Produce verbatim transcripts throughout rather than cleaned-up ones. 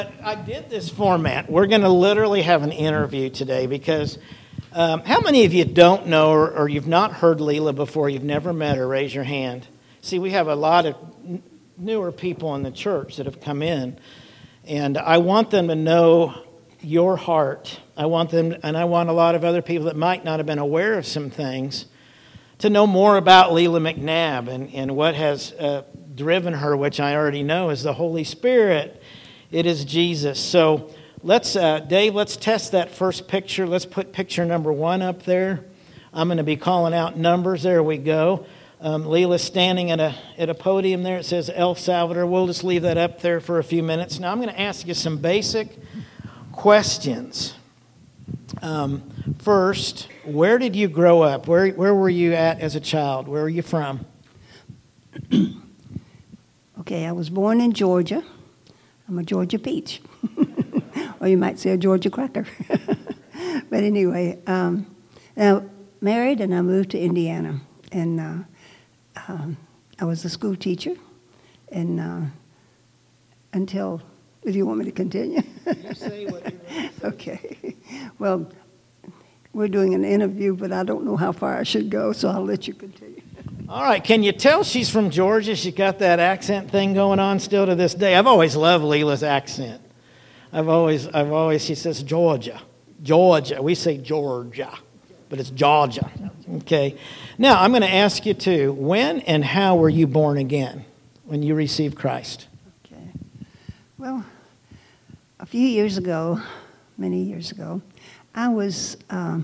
I did this format. We're going to literally have an interview today because um, how many of you don't know or, or you've not heard Leela before, you've never met her, raise your hand. See, we have a lot of n- newer people in the church that have come in, and I want them to know your heart. I want them, and I want a lot of other people that might not have been aware of some things to know more about Leela McNabb and, and what has uh, driven her, which I already know is the Holy Spirit. It is Jesus. So let's, uh, Dave, let's test that first picture. Let's put picture number one up there. I'm going to be calling out numbers. There we go. Um, Leela's standing at a at a podium there. It says El Salvador. We'll just leave that up there for a few minutes. Now I'm going to ask you some basic questions. Um, first, where did you grow up? Where where were you at as a child? Where were you from? Okay, I was born in Georgia. I'm a Georgia peach, or you might say a Georgia cracker. But anyway, um, I married and I moved to Indiana, and uh, um, I was a school teacher, and uh, until, if you want me to continue. You say what you want to say. Okay. Well, we're doing an interview, but I don't know how far I should go, so I'll let you continue. All right, can you tell she's from Georgia? She got that accent thing going on still to this day. I've always loved Leela's accent. I've always, I've always, she says Georgia, Georgia. We say Georgia, but it's Georgia. Okay. Now, I'm going to ask you too, when and how were you born again when you received Christ? Okay. Well, a few years ago, many years ago, I was, um,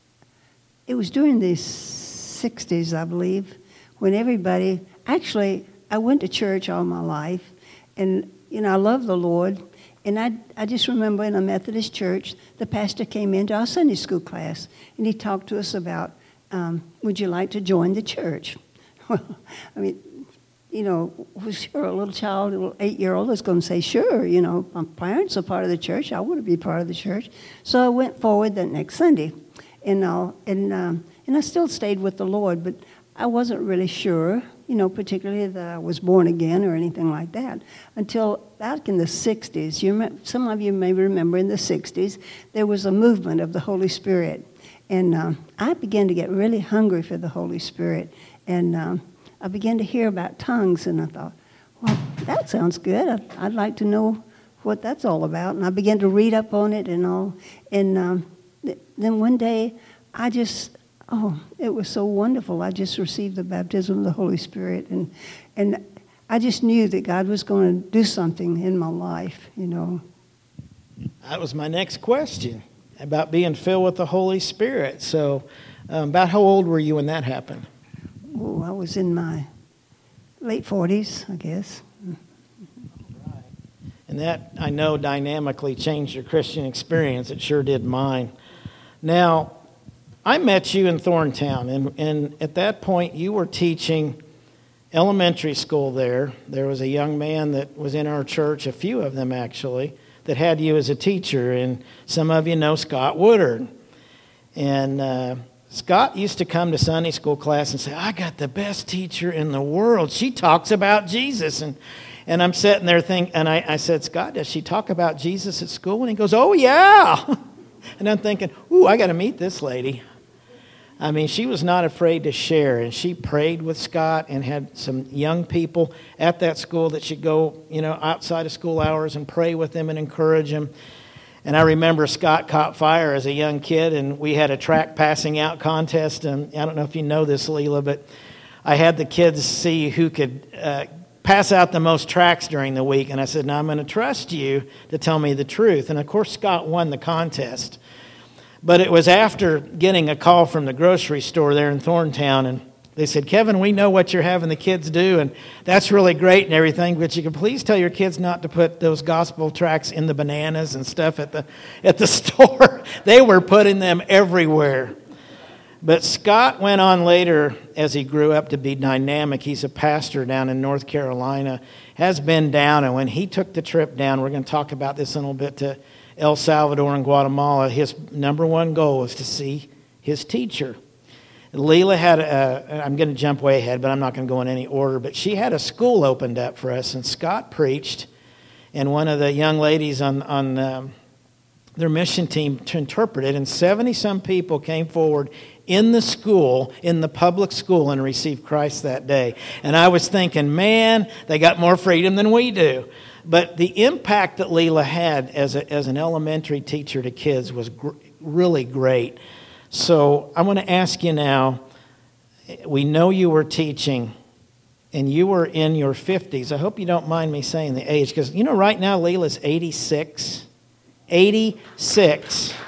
it was during the sixties, I believe, when everybody, actually, I went to church all my life, and, you know, I love the Lord, and I, I just remember in a Methodist church, the pastor came into our Sunday school class, and he talked to us about, um, would you like to join the church? Well, I mean, you know, sure, a little child, a little eight-year-old is going to say, sure, you know, my parents are part of the church, I want to be part of the church. So I went forward that next Sunday, and, uh, and, um, and I still stayed with the Lord, but I wasn't really sure, you know, particularly that I was born again or anything like that, until back in the sixties. You remember, some of you may remember in the sixties, there was a movement of the Holy Spirit. And uh, I began to get really hungry for the Holy Spirit. And um, I began to hear about tongues, and I thought, well, that sounds good. I'd, I'd like to know what that's all about. And I began to read up on it and all. And um, th- then one day, I just... Oh, it was so wonderful. I just received the baptism of the Holy Spirit, and and I just knew that God was going to do something in my life, you know. That was my next question, about being filled with the Holy Spirit. So um, about how old were you when that happened? Oh, I was in my late forties, I guess. Right. And that, I know, dynamically changed your Christian experience. It sure did mine. Now, I met you in Thorntown, and, and at that point you were teaching elementary school there. There was a young man that was in our church, a few of them actually, that had you as a teacher, and some of you know Scott Woodard. And uh, Scott used to come to Sunday school class and say, I got the best teacher in the world. She talks about Jesus. And and I'm sitting there thinking, and I, I said, Scott, does she talk about Jesus at school? And he goes, oh, yeah. And I'm thinking, ooh, I got to meet this lady. I mean, she was not afraid to share, and she prayed with Scott and had some young people at that school that she'd go, you know, outside of school hours and pray with them and encourage them. And I remember Scott caught fire as a young kid, and we had a track passing out contest. And I don't know if you know this, Leela, but I had the kids see who could uh, pass out the most tracks during the week. And I said, now I'm going to trust you to tell me the truth. And, of course, Scott won the contest. But it was after getting a call from the grocery store there in Thorntown, and they said, Kevin, we know what you're having the kids do, and that's really great and everything, but you can please tell your kids not to put those gospel tracts in the bananas and stuff at the at the store. They were putting them everywhere. But Scott went on later, as he grew up, to be dynamic. He's a pastor down in North Carolina, has been down, and when he took the trip down, we're going to talk about this in a little bit, to El Salvador and Guatemala, his number one goal was to see his teacher. Leela had, a, I'm going to jump way ahead, but I'm not going to go in any order, but she had a school opened up for us, and Scott preached, and one of the young ladies on, on um, their mission team to interpret it, and seventy-some people came forward in the school, in the public school, and received Christ that day. And I was thinking, man, they got more freedom than we do. But the impact that Leela had as, a, as an elementary teacher to kids was gr- really great. So I want to ask you now, we know you were teaching, and you were in your fifties. I hope you don't mind me saying the age, because, you know, right now Leela's eighty-six. eighty-six.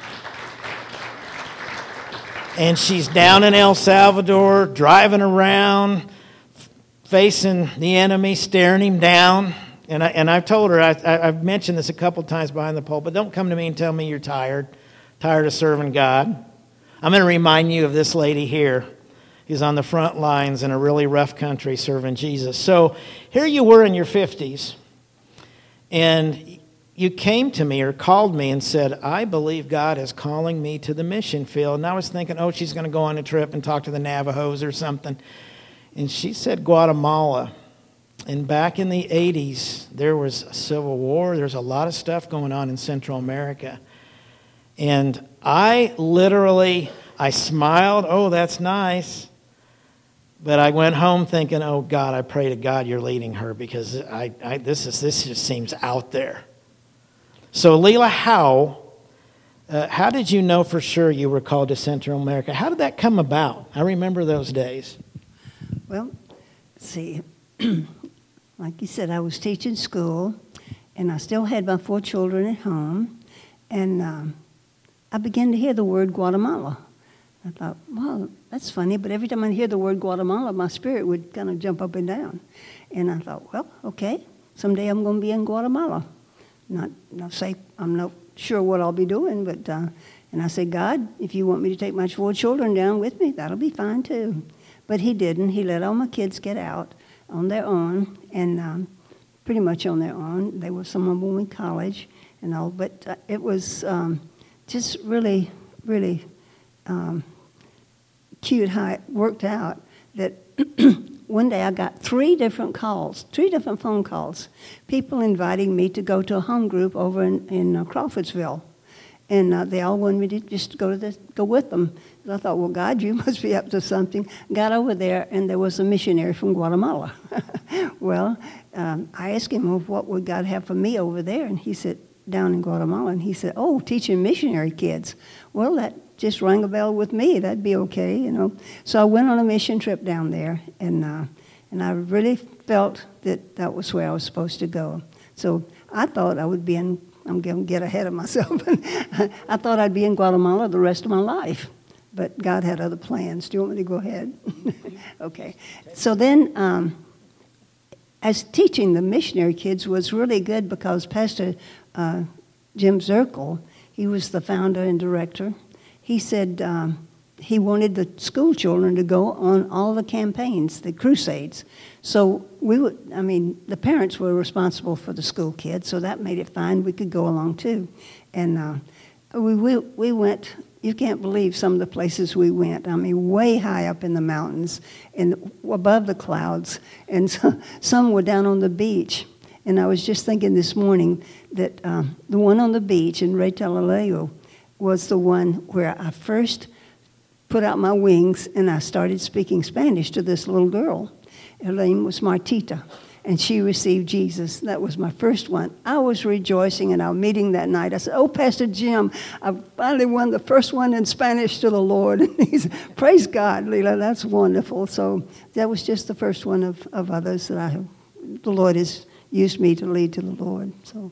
And she's down in El Salvador, driving around, facing the enemy, staring him down. And, I, and I've told her, I, I, I've mentioned this a couple times behind the pulpit, don't come to me and tell me you're tired, tired of serving God. I'm going to remind you of this lady here who's on the front lines in a really rough country serving Jesus. So here you were in your fifties, and you came to me or called me and said, I believe God is calling me to the mission field. And I was thinking, oh, she's going to go on a trip and talk to the Navajos or something. And she said Guatemala. And back in the eighties, there was a civil war. There's a lot of stuff going on in Central America. And I literally, I smiled, oh, that's nice. But I went home thinking, oh, God, I pray to God you're leading her, because I, I this is this just seems out there. So, Leela, how, uh, how did you know for sure you were called to Central America? How did that come about? I remember those days. Well, see, like you said, I was teaching school, and I still had my four children at home, and um, I began to hear the word Guatemala. I thought, well, that's funny, but every time I hear the word Guatemala, my spirit would kind of jump up and down. And I thought, well, okay, someday I'm going to be in Guatemala. Not, not say I'm not sure what I'll be doing, but uh, and I said, God, if you want me to take my four children down with me, that'll be fine too. But he didn't. He let all my kids get out on their own, and um, pretty much on their own. They were some of them in college and all, but uh, it was um, just really, really um, cute how it worked out that. One day I got three different calls, three different phone calls, people inviting me to go to a home group over in, in uh, Crawfordsville. And uh, they all wanted me to just go to this, go with them. And I thought, well, God, you must be up to something. Got over there, and there was a missionary from Guatemala. Well, um, I asked him, well, what would God have for me over there? And he said, down in Guatemala. And he said, oh, teaching missionary kids. Well, that just rang a bell with me. That'd be okay, you know. So I went on a mission trip down there, and uh, and I really felt that that was where I was supposed to go. So I thought I would be in, I'm going to get ahead of myself. I thought I'd be in Guatemala the rest of my life, but God had other plans. Do you want me to go ahead? Okay. So then, um, as teaching the missionary kids was really good, because Pastor uh, Jim Zirkle, he was the founder and director. He said um, he wanted the school children to go on all the campaigns, the crusades. So we would, I mean, the parents were responsible for the school kids, so that made it fine. We could go along too. And uh, we, we we went, you can't believe some of the places we went. I mean, way high up in the mountains and above the clouds. And so, some were down on the beach. And I was just thinking this morning that um, the one on the beach in Retalalayo was the one where I first put out my wings and I started speaking Spanish to this little girl. Her name was Martita, and she received Jesus. That was my first one. I was rejoicing in our meeting that night. I said, oh, Pastor Jim, I finally won the first one in Spanish to the Lord. And he said, praise God, Leela, that's wonderful. So that was just the first one of, of others that I have, the Lord has used me to lead to the Lord. So.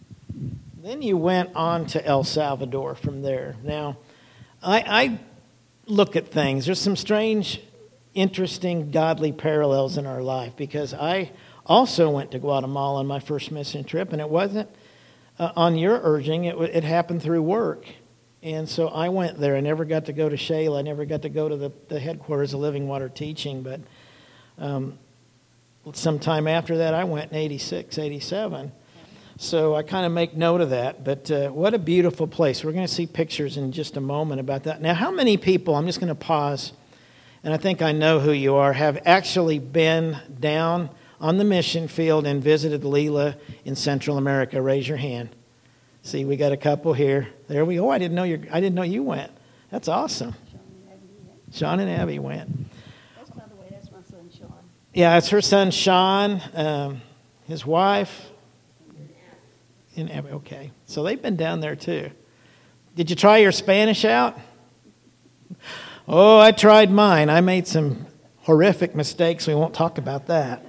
Then you went on to El Salvador from there. Now, I, I look at things. There's some strange, interesting, godly parallels in our life, because I also went to Guatemala on my first mission trip, and it wasn't uh, on your urging. It, it happened through work. And so I went there. I never got to go to Shayla. I never got to go to the, the headquarters of Living Water Teaching, but um, sometime after that, I went in eighty-six, eighty-seven. So I kind of make note of that. But uh, what a beautiful place. We're going to see pictures in just a moment about that. Now, how many people, I'm just going to pause, and I think I know who you are, have actually been down on the mission field and visited Leela in Central America? Raise your hand. See, we got a couple here. There we go. Oh, I didn't know you. I didn't know you went. That's awesome. Sean and Abby went. That's, by the way, that's my son Sean. Yeah, it's her son Sean, um, his wife, and Abby. Okay, so they've been down there too. Did you try your Spanish out? Oh, I tried mine. I made some horrific mistakes. We won't talk about that.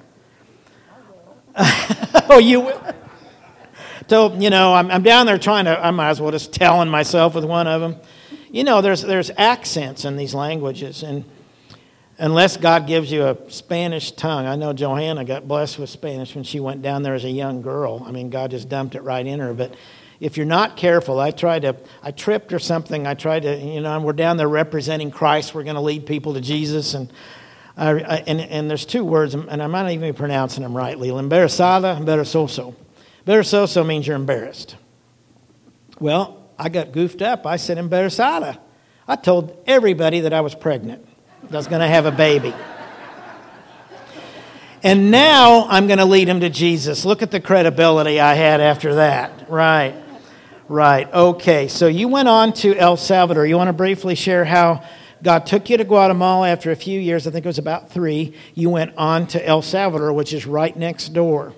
Oh, you will? So, you know, I'm, I'm down there trying to, I might as well just telling myself with one of them. You know, there's there's accents in these languages, and unless God gives you a Spanish tongue, I know Johanna got blessed with Spanish when she went down there as a young girl. I mean, God just dumped it right in her. But if you're not careful, I tried to, I tripped or something. I tried to, you know, we're down there representing Christ. We're going to lead people to Jesus, and I, I, and and there's two words, and I might not even be pronouncing them rightly. Embarazada and embarazoso. Embarazoso means you're embarrassed. Well, I got goofed up. I said embarazada. I told everybody that I was pregnant. I was going to have a baby. And now I'm going to lead them to Jesus. Look at the credibility I had after that. Right. Right. Okay. So you went on to El Salvador. You want to briefly share how God took you to Guatemala after a few years? I think it was about three. You went on to El Salvador, which is right next door.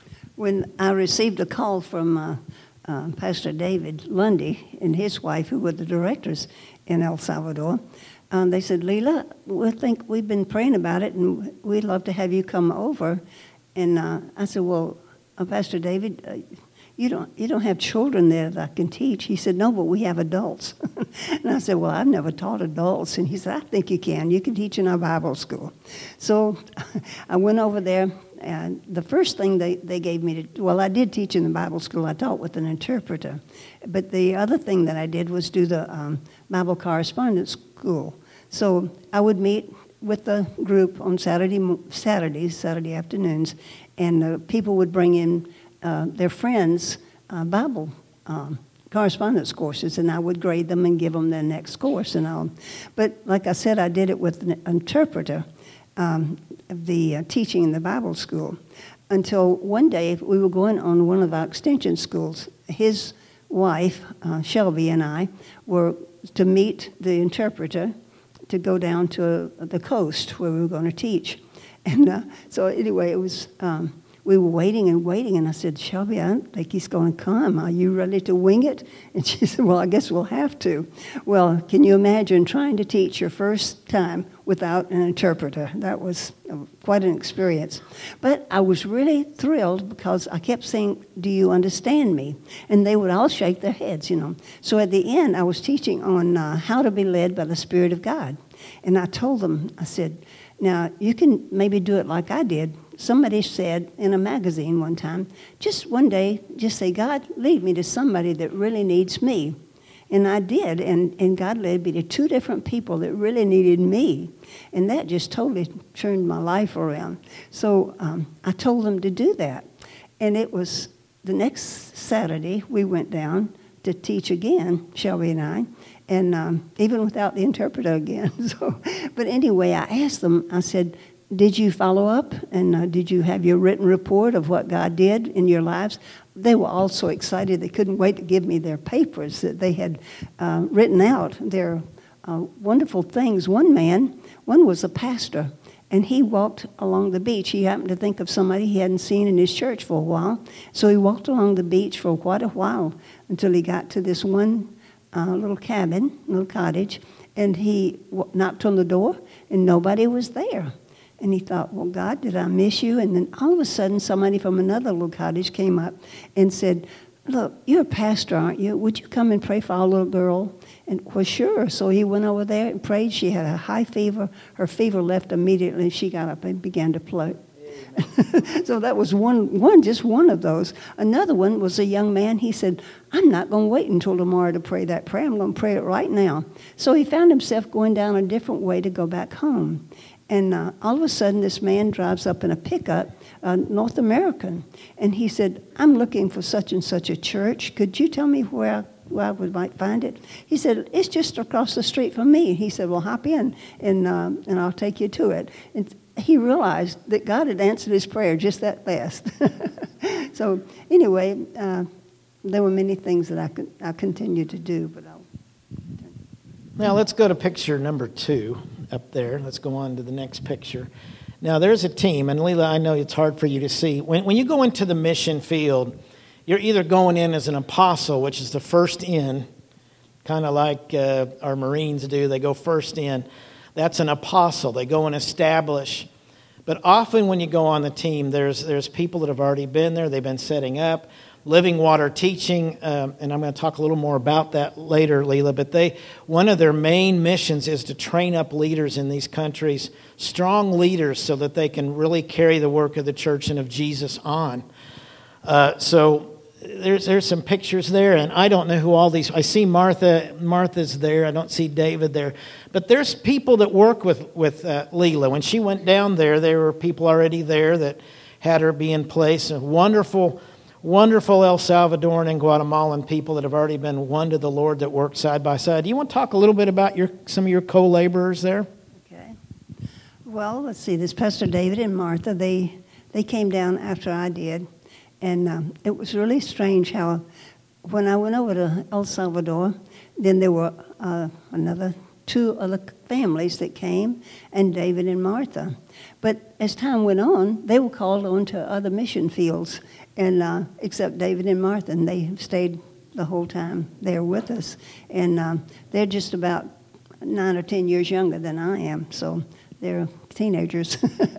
When I received a call from uh, uh, Pastor David Lundy and his wife, who were the directors in El Salvador, um, they said, Leela, we think we've been praying about it, and we'd love to have you come over. And uh, I said, well, uh, Pastor David, uh, you don't you don't have children there that I can teach. He said, no, but we have adults. And I said, well, I've never taught adults. And he said, I think you can. You can teach in our Bible school. So I went over there. And the first thing they, they gave me to, well, I did teach in the Bible school. I taught with an interpreter. But the other thing that I did was do the um, Bible correspondence school. So I would meet with the group on Saturday Saturdays, Saturday afternoons, and uh, people would bring in uh, their friends' uh, Bible um, correspondence courses, and I would grade them and give them their next course and all. But like I said, I did it with an interpreter. Um, the uh, teaching in the Bible school, until one day we were going on one of our extension schools. His wife, uh, Shelby, and I were to meet the interpreter to go down to uh, the coast where we were going to teach. And uh, so anyway, it was um, we were waiting and waiting, and I said, Shelby, I don't think he's going to come. Are you ready to wing it? And she said, well, I guess we'll have to. Well, can you imagine trying to teach your first time without an interpreter? That was quite an experience. But I was really thrilled because I kept saying, do you understand me? And they would all shake their heads, you know. So at the end, I was teaching on uh, how to be led by the Spirit of God. And I told them, I said, now, you can maybe do it like I did. Somebody said in a magazine one time, just one day, just say, God, lead me to somebody that really needs me. And I did, and, and God led me to two different people that really needed me. And that just totally turned my life around. So um, I told them to do that. And it was the next Saturday, we went down to teach again, Shelby and I, and um, even without the interpreter again. So, but anyway, I asked them, I said, did you follow up? And uh, did you have your written report of what God did in your lives? They were all so excited. They couldn't wait to give me their papers that they had uh, written out, their uh, wonderful things. One man, one was a pastor, and he walked along the beach. He happened to think of somebody he hadn't seen in his church for a while. So he walked along the beach for quite a while until he got to this one uh, little cabin, little cottage, and he w- knocked on the door, and nobody was there. And he thought, well, God, did I miss you? And then all of a sudden, somebody from another little cottage came up and said, look, you're a pastor, aren't you? Would you come and pray for our little girl? And, well, sure. So he went over there and prayed. She had a high fever. Her fever left immediately. She got up and began to play. So that was one, one, just one of those. Another one was a young man. He said, I'm not going to wait until tomorrow to pray that prayer. I'm going to pray it right now. So he found himself going down a different way to go back home. And uh, all of a sudden, this man drives up in a pickup, uh, North American, and he said, I'm looking for such and such a church. Could you tell me where I, where I would, might find it? He said, it's just across the street from me. He said, well, hop in, and uh, and I'll take you to it. And he realized that God had answered his prayer just that fast. So anyway, uh, there were many things that I could I continued to do, but I'll. Now let's go to picture number two up there. Let's go on to the next picture. Now there's a team, and Leela, I know it's hard for you to see. When when you go into the mission field, you're either going in as an apostle, which is the first in, kind of like uh, our Marines do. They go first in. That's an apostle. They go and establish. But often when you go on the team, there's there's people that have already been there. They've been setting up. Living Water Teaching, um, and I'm going to talk a little more about that later, Leela, but they one of their main missions is to train up leaders in these countries, strong leaders, so that they can really carry the work of the church and of Jesus on. Uh, so there's there's some pictures there, and I don't know who all these, I see Martha, Martha's there, I don't see David there, but there's people that work with, with uh, Leela. When she went down there, there were people already there that had her be in place, a wonderful Wonderful El Salvadoran and Guatemalan people that have already been won to the Lord that work side by side. Do you want to talk a little bit about your some of your co-laborers there? Okay. Well, let's see. This Pastor David and Martha, they they came down after I did, and um, it was really strange how when I went over to El Salvador, then there were uh, another two other families that came, and David and Martha. But as time went on, they were called on to other mission fields. And uh, except David and Martha, and they stayed the whole time there with us. And um, they're just about nine or ten years younger than I am, so they're teenagers.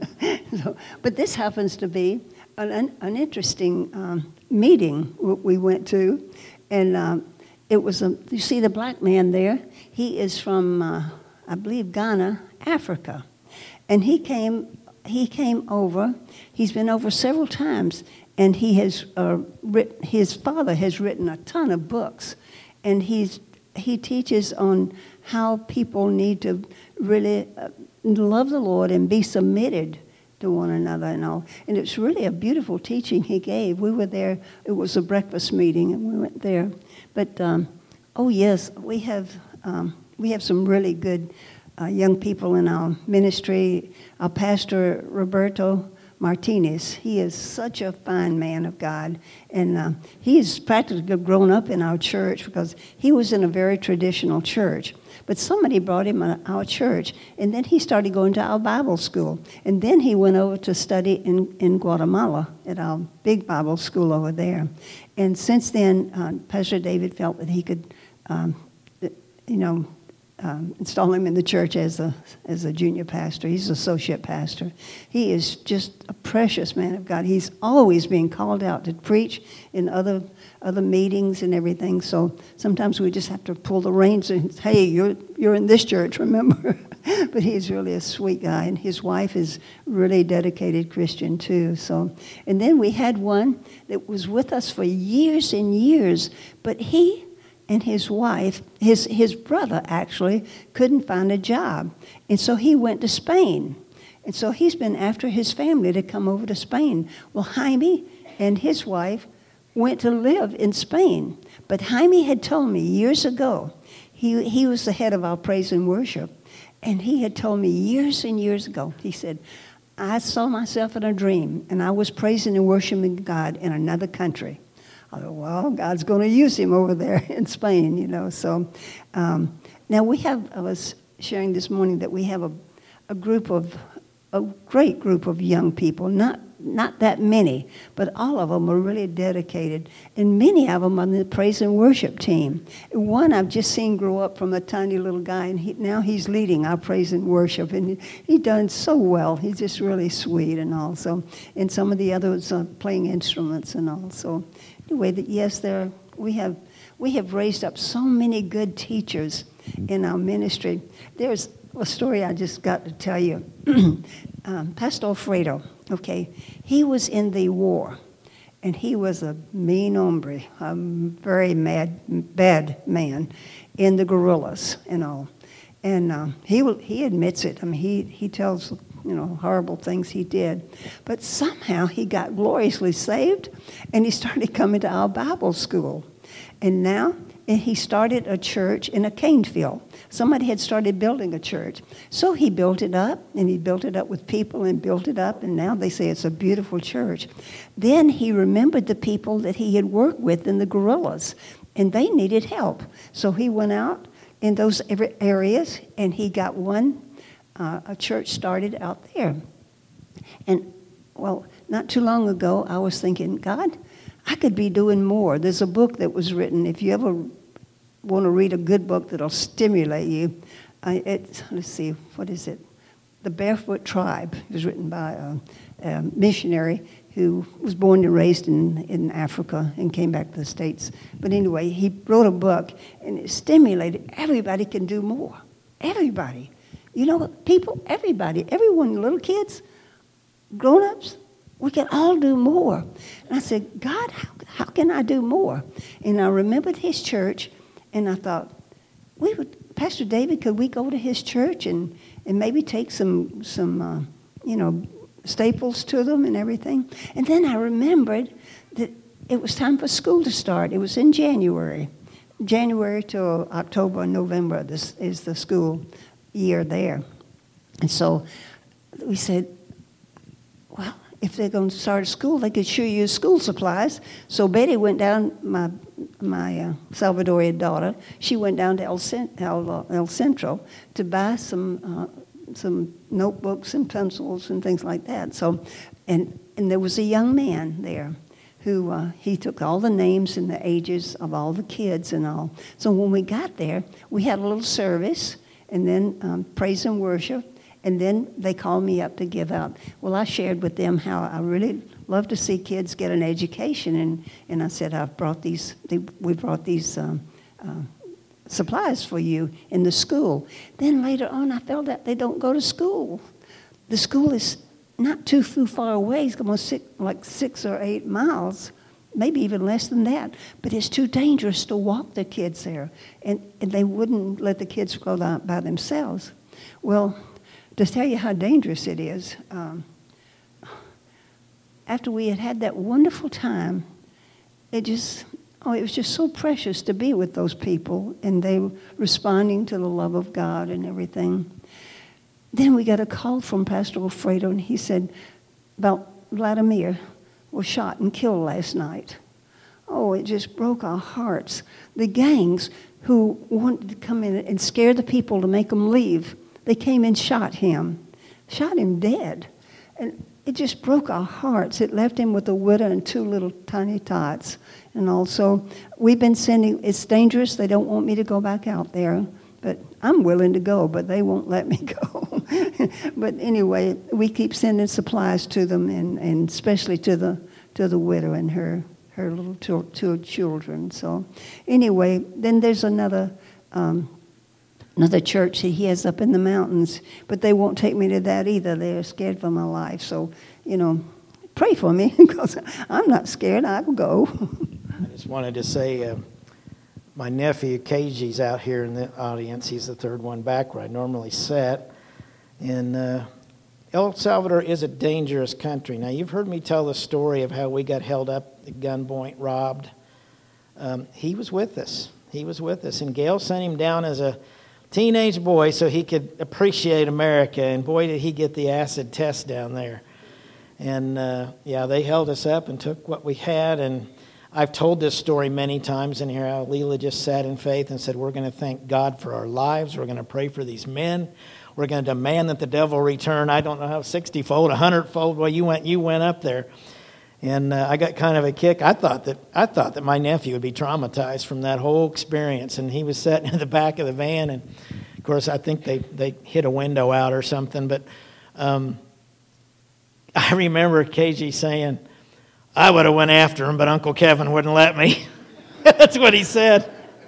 so, but this happens to be an, an interesting um, meeting we went to, and um, it was a. You see the black man there? He is from, uh, I believe, Ghana, Africa, and he came. He came over. He's been over several times. And he has uh, written, his father has written a ton of books, and he's he teaches on how people need to really uh, love the Lord and be submitted to one another and all. And it's really a beautiful teaching he gave. We were there. It was a breakfast meeting, and we went there. But um, oh yes, we have um, we have some really good uh, young people in our ministry. Our pastor Roberto Martinez. He is such a fine man of God, and uh, he has practically grown up in our church because he was in a very traditional church. But somebody brought him to our church, and then he started going to our Bible school. And then he went over to study in, in Guatemala at our big Bible school over there. And since then, uh, Pastor David felt that he could, um, you know, Um, install him in the church as a as a junior pastor. He's an associate pastor. He is just a precious man of God. He's always being called out to preach in other other meetings and everything. So sometimes we just have to pull the reins and, hey, you're you're in this church, remember? But he's really a sweet guy, and his wife is really dedicated Christian too. So, and then we had one that was with us for years and years, but he and his wife, his his brother actually, couldn't find a job. And so he went to Spain. And so he's been after his family to come over to Spain. Well, Jaime and his wife went to live in Spain. But Jaime had told me years ago, he, he was the head of our praise and worship, and he had told me years and years ago, he said, I saw myself in a dream, and I was praising and worshiping God in another country. I thought, well, God's going to use him over there in Spain, you know. So um, now we have, I was sharing this morning that we have a, a group of, a great group of young people, not not that many, but all of them are really dedicated. And many of them on the praise and worship team. One I've just seen grow up from a tiny little guy, and he, now he's leading our praise and worship. And he, he done so well. He's just really sweet and all. So, and some of the others are playing instruments and all. So anyway, that yes, there we have we have raised up so many good teachers in our ministry. There's a story I just got to tell you. um, Pastor Alfredo, okay, he was in the war, and he was a mean hombre, a very mad, bad man in the guerrillas and all. And uh, he he admits it. I mean, he, he tells, you know, horrible things he did. But somehow he got gloriously saved, and he started coming to our Bible school. And now and he started a church in a cane field. Somebody had started building a church. So he built it up, and he built it up with people and built it up, and now they say it's a beautiful church. Then he remembered the people that he had worked with in the guerrillas, and they needed help. So he went out in those areas, and he got one, uh, a church started out there. And, well, not too long ago, I was thinking, God, I could be doing more. There's a book that was written. If you ever want to read a good book that'll stimulate you, I, it's, let's see, what is it? The Barefoot Tribe. It was written by a, a missionary who was born and raised in, in Africa and came back to the States. But anyway, he wrote a book, and it stimulated. Everybody can do more. Everybody. You know, people, everybody, everyone, little kids, grown-ups, we can all do more. And I said, God, how, how can I do more? And I remembered his church, and I thought, we would, Pastor David, could we go to his church and, and maybe take some, some uh, you know, staples to them and everything? And then I remembered that it was time for school to start. It was in January. January to October, November, this is the school year there. And so we said, well, if they're going to start a school, they could sure use school supplies. So Betty went down, my my uh, Salvadorian daughter, she went down to El, El, uh, El Centro to buy some uh, some notebooks and pencils and things like that. So, and and there was a young man there who uh, he took all the names and the ages of all the kids and all. So when we got there, we had a little service and then um, praise and worship. And then they called me up to give out. Well, I shared with them how I really love to see kids get an education. And, and I said, I've brought these, they, we brought these um, uh, supplies for you in the school. Then later on, I found out they don't go to school. The school is not too, too far away. It's almost six, like six or eight miles, maybe even less than that. But it's too dangerous to walk the kids there. And, and they wouldn't let the kids go out by themselves. Well, to tell you how dangerous it is, um, after we had had that wonderful time, it just, oh, it was just so precious to be with those people, and they were responding to the love of God and everything. Then we got a call from Pastor Alfredo, and he said, about Vladimir was shot and killed last night. Oh, it just broke our hearts. The gangs who wanted to come in and scare the people to make them leave, they came and shot him, shot him dead. And it just broke our hearts. It left him with a widow and two little tiny tots. And also, we've been sending, it's dangerous. They don't want me to go back out there. But I'm willing to go, but they won't let me go. But anyway, we keep sending supplies to them, and, and especially to the to the widow and her, her little two, two children. So anyway, then there's another... Um, Another church that he has up in the mountains, but they won't take me to that either. They're scared for my life. So, you know, pray for me because I'm not scared. I will go. I just wanted to say uh, my nephew, K G's out here in the audience. He's the third one back where I normally sit. And uh, El Salvador is a dangerous country. Now, you've heard me tell the story of how we got held up at gunpoint, robbed. Um, he was with us. He was with us. And Gail sent him down as a teenage boy so he could appreciate America, and boy did he get the acid test down there. And uh, yeah, they held us up and took what we had, and I've told this story many times in here how Leela just sat in faith and said, we're going to thank God for our lives, we're going to pray for these men, we're going to demand that the devil return. I don't know how sixty-fold, one hundred-fold. Well, you went you went up there. And uh, I got kind of a kick. I thought that I thought that my nephew would be traumatized from that whole experience. And he was sitting in the back of the van, and of course I think they, they hit a window out or something. But um, I remember K G saying, "I would have went after him, but Uncle Kevin wouldn't let me." That's what he said.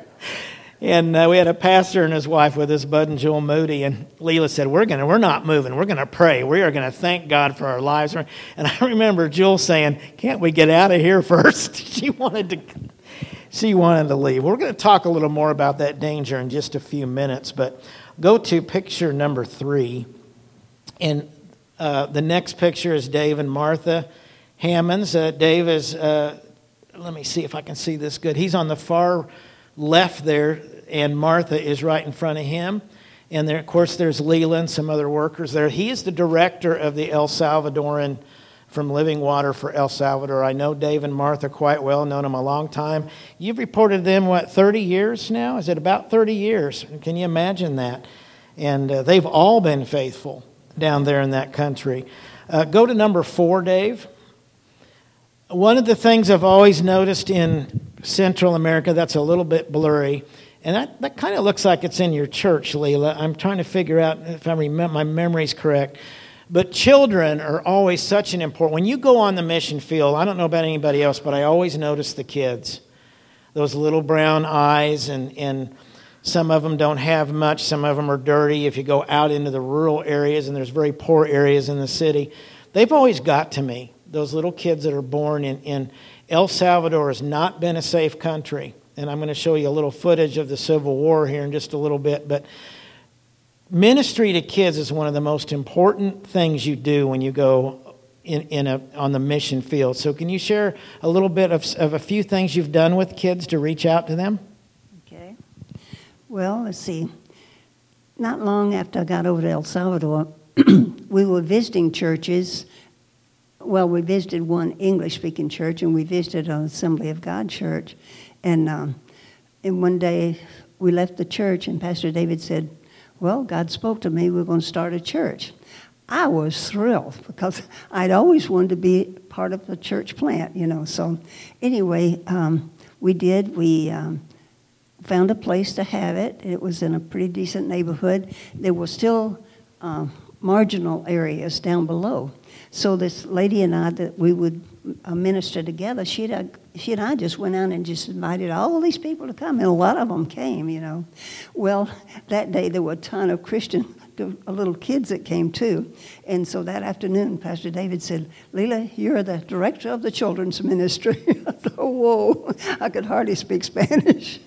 And uh, we had a pastor and his wife with us, Bud and Joel Moody, and Leela said, we're gonna, we're not moving. We're going to pray. We are going to thank God for our lives. And I remember Joel saying, can't we get out of here first? she wanted to she wanted to leave. We're going to talk a little more about that danger in just a few minutes, but go to picture number three. And uh, the next picture is Dave and Martha Hammonds. Uh, Dave is... Uh, let me see if I can see this good. He's on the far left there, and Martha is right in front of him. And there, of course, there's Leela and some other workers there. He is the director of the El Salvadoran From Living Water for El Salvador. I know Dave and Martha quite well, known them a long time. You've reported them, what, thirty years now? Is it about thirty years? Can you imagine that? And uh, they've all been faithful down there in that country. Uh, go to number four, Dave. One of the things I've always noticed in Central America that's a little bit blurry, and that, that kind of looks like it's in your church, Leela. I'm trying to figure out if I remember, my memory's correct. But children are always such an important... When you go on the mission field, I don't know about anybody else, but I always notice the kids. Those little brown eyes, and, and some of them don't have much. Some of them are dirty. If you go out into the rural areas, and there's very poor areas in the city, they've always got to me. Those little kids that are born in, in El Salvador has not been a safe country. And I'm going to show you a little footage of the Civil War here in just a little bit. But ministry to kids is one of the most important things you do when you go in, in a, on the mission field. So can you share a little bit of, of a few things you've done with kids to reach out to them? Okay. Well, let's see. Not long after I got over to El Salvador, we were visiting churches. Well, we visited one English-speaking church, and we visited an Assembly of God church. And, um, and one day we left the church, and Pastor David said, well, God spoke to me, we're going to start a church. I was thrilled because I'd always wanted to be part of the church plant, you know. So anyway, um, we did. We um, found a place to have it. It was in a pretty decent neighborhood. There were still uh, marginal areas down below. So this lady and I, that we would uh, minister together, she and, I, she and I just went out and just invited all these people to come, and a lot of them came, you know. Well, that day there were a ton of Christian little kids that came too. And so that afternoon, Pastor David said, Leela, you're the director of the children's ministry. I thought, whoa, I could hardly speak Spanish.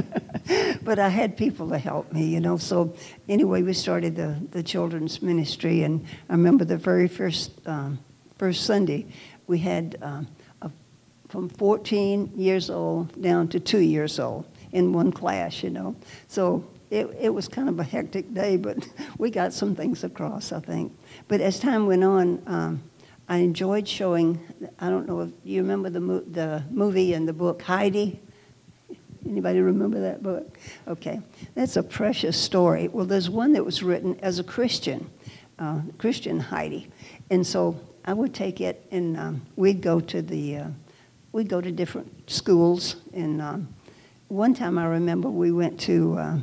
But I had people to help me, you know. So anyway, we started the, the children's ministry. And I remember the very first um, first Sunday, we had um, a, from fourteen years old down to two years old in one class, you know. So It, it was kind of a hectic day, but we got some things across, I think. But as time went on, um, I enjoyed showing, I don't know if you remember the, mo- the movie and the book Heidi? Anybody remember that book? Okay. That's a precious story. Well, there's one that was written as a Christian, uh, Christian Heidi. And so I would take it, and um, we'd go to the, uh, we'd go to different schools. And um, one time I remember we went to... Uh,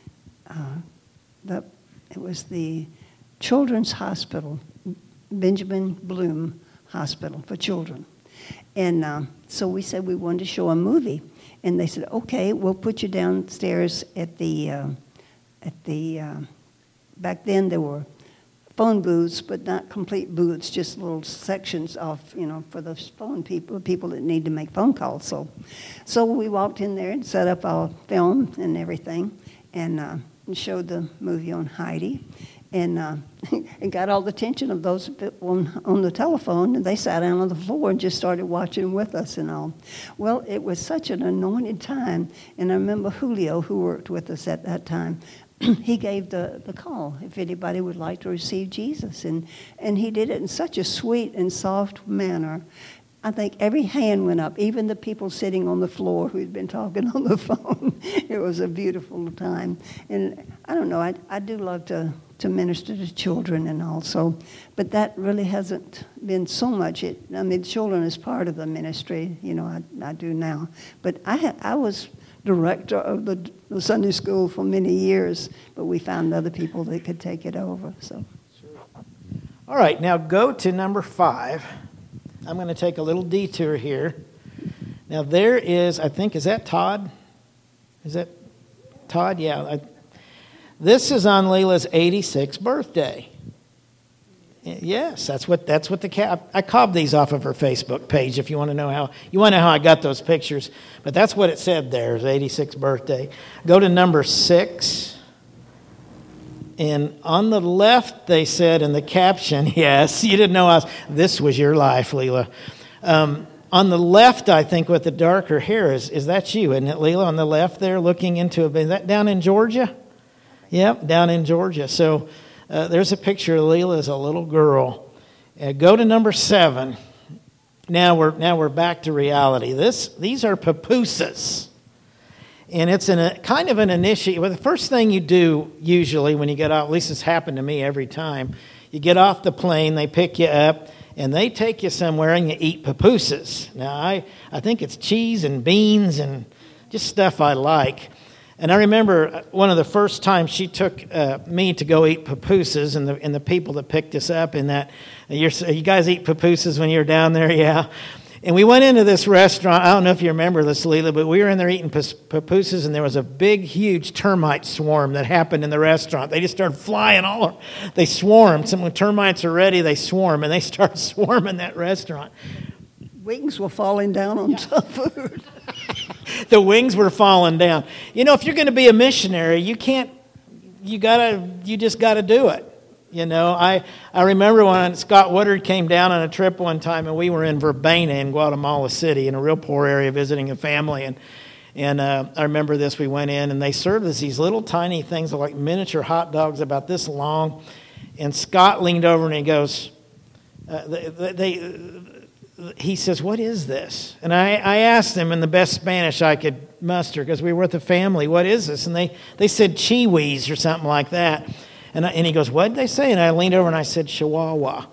Uh, the, it was the Children's Hospital, Benjamin Bloom Hospital for Children. And uh, so we said we wanted to show a movie. And they said, okay, we'll put you downstairs at the, uh, at the uh, back then there were phone booths, but not complete booths, just little sections off, you know, for the phone people, people that need to make phone calls. So, so we walked in there and set up our film and everything. And, uh, and showed the movie on Heidi, and uh, and got all the attention of those on, on the telephone, and they sat down on the floor and just started watching with us and all. Well, it was such an anointed time, and I remember Julio, who worked with us at that time, he gave the, the call if anybody would like to receive Jesus, and, and he did it in such a sweet and soft manner. I think every hand went up, even the people sitting on the floor who'd been talking on the phone. It was a beautiful time. And I don't know, I, I do love to, to minister to children and all, so, but that really hasn't been so much. It, I mean, children is part of the ministry, you know, I, I do now. But I, ha, I was director of the, the Sunday school for many years, but we found other people that could take it over, so. All right, now go to number five. I'm going to take a little detour here. Now there is, I think, is that Todd? Is that Todd? Yeah. I, this is on Leela's eighty-sixth birthday. Yes, that's what that's what the cap. I copied these off of her Facebook page. If you want to know how you want to know how I got those pictures, but that's what it said there. Is eighty-sixth birthday. Go to number six. And on the left, they said in the caption, yes, you didn't know I was, this was your life, Leela. Um, on the left, I think, with the darker hair, is, is that you, isn't it, Leela? On the left there, looking into a... Is that down in Georgia? Yep, down in Georgia. So uh, there's a picture of Leela as a little girl. Uh, go to number seven. Now we're now we're back to reality. This These are pupusas. And it's in a kind of an initiate. Well, the first thing you do usually when you get off, at least it's happened to me every time, you get off the plane, they pick you up, and they take you somewhere and you eat pupusas. Now, I, I think it's cheese and beans and just stuff I like. And I remember one of the first times she took uh, me to go eat pupusas, and the and the people that picked us up in that, you're, you guys eat pupusas when you're down there, yeah. And we went into this restaurant. I don't know if you remember this, Leela, but we were in there eating pupusas, and there was a big, huge termite swarm that happened in the restaurant. They just started flying all over. They swarmed. Some when termites are ready, they swarm, and they start swarming that restaurant. Wings were falling down on the food. The wings were falling down. You know, if you're going to be a missionary, you can't. You gotta. You just got to do it. You know, I, I remember when Scott Woodard came down on a trip one time, and we were in Verbena in Guatemala City, in a real poor area, visiting a family. And and uh, I remember this. We went in, and they served us these little tiny things like miniature hot dogs about this long. And Scott leaned over and he goes, uh, they, they, he says, "What is this?" And I, I asked them in the best Spanish I could muster, because we were with a family, "What is this?" And they, they said chiwis or something like that. And, I, and he goes, "What did they say?" And I leaned over and I said, "Chihuahua."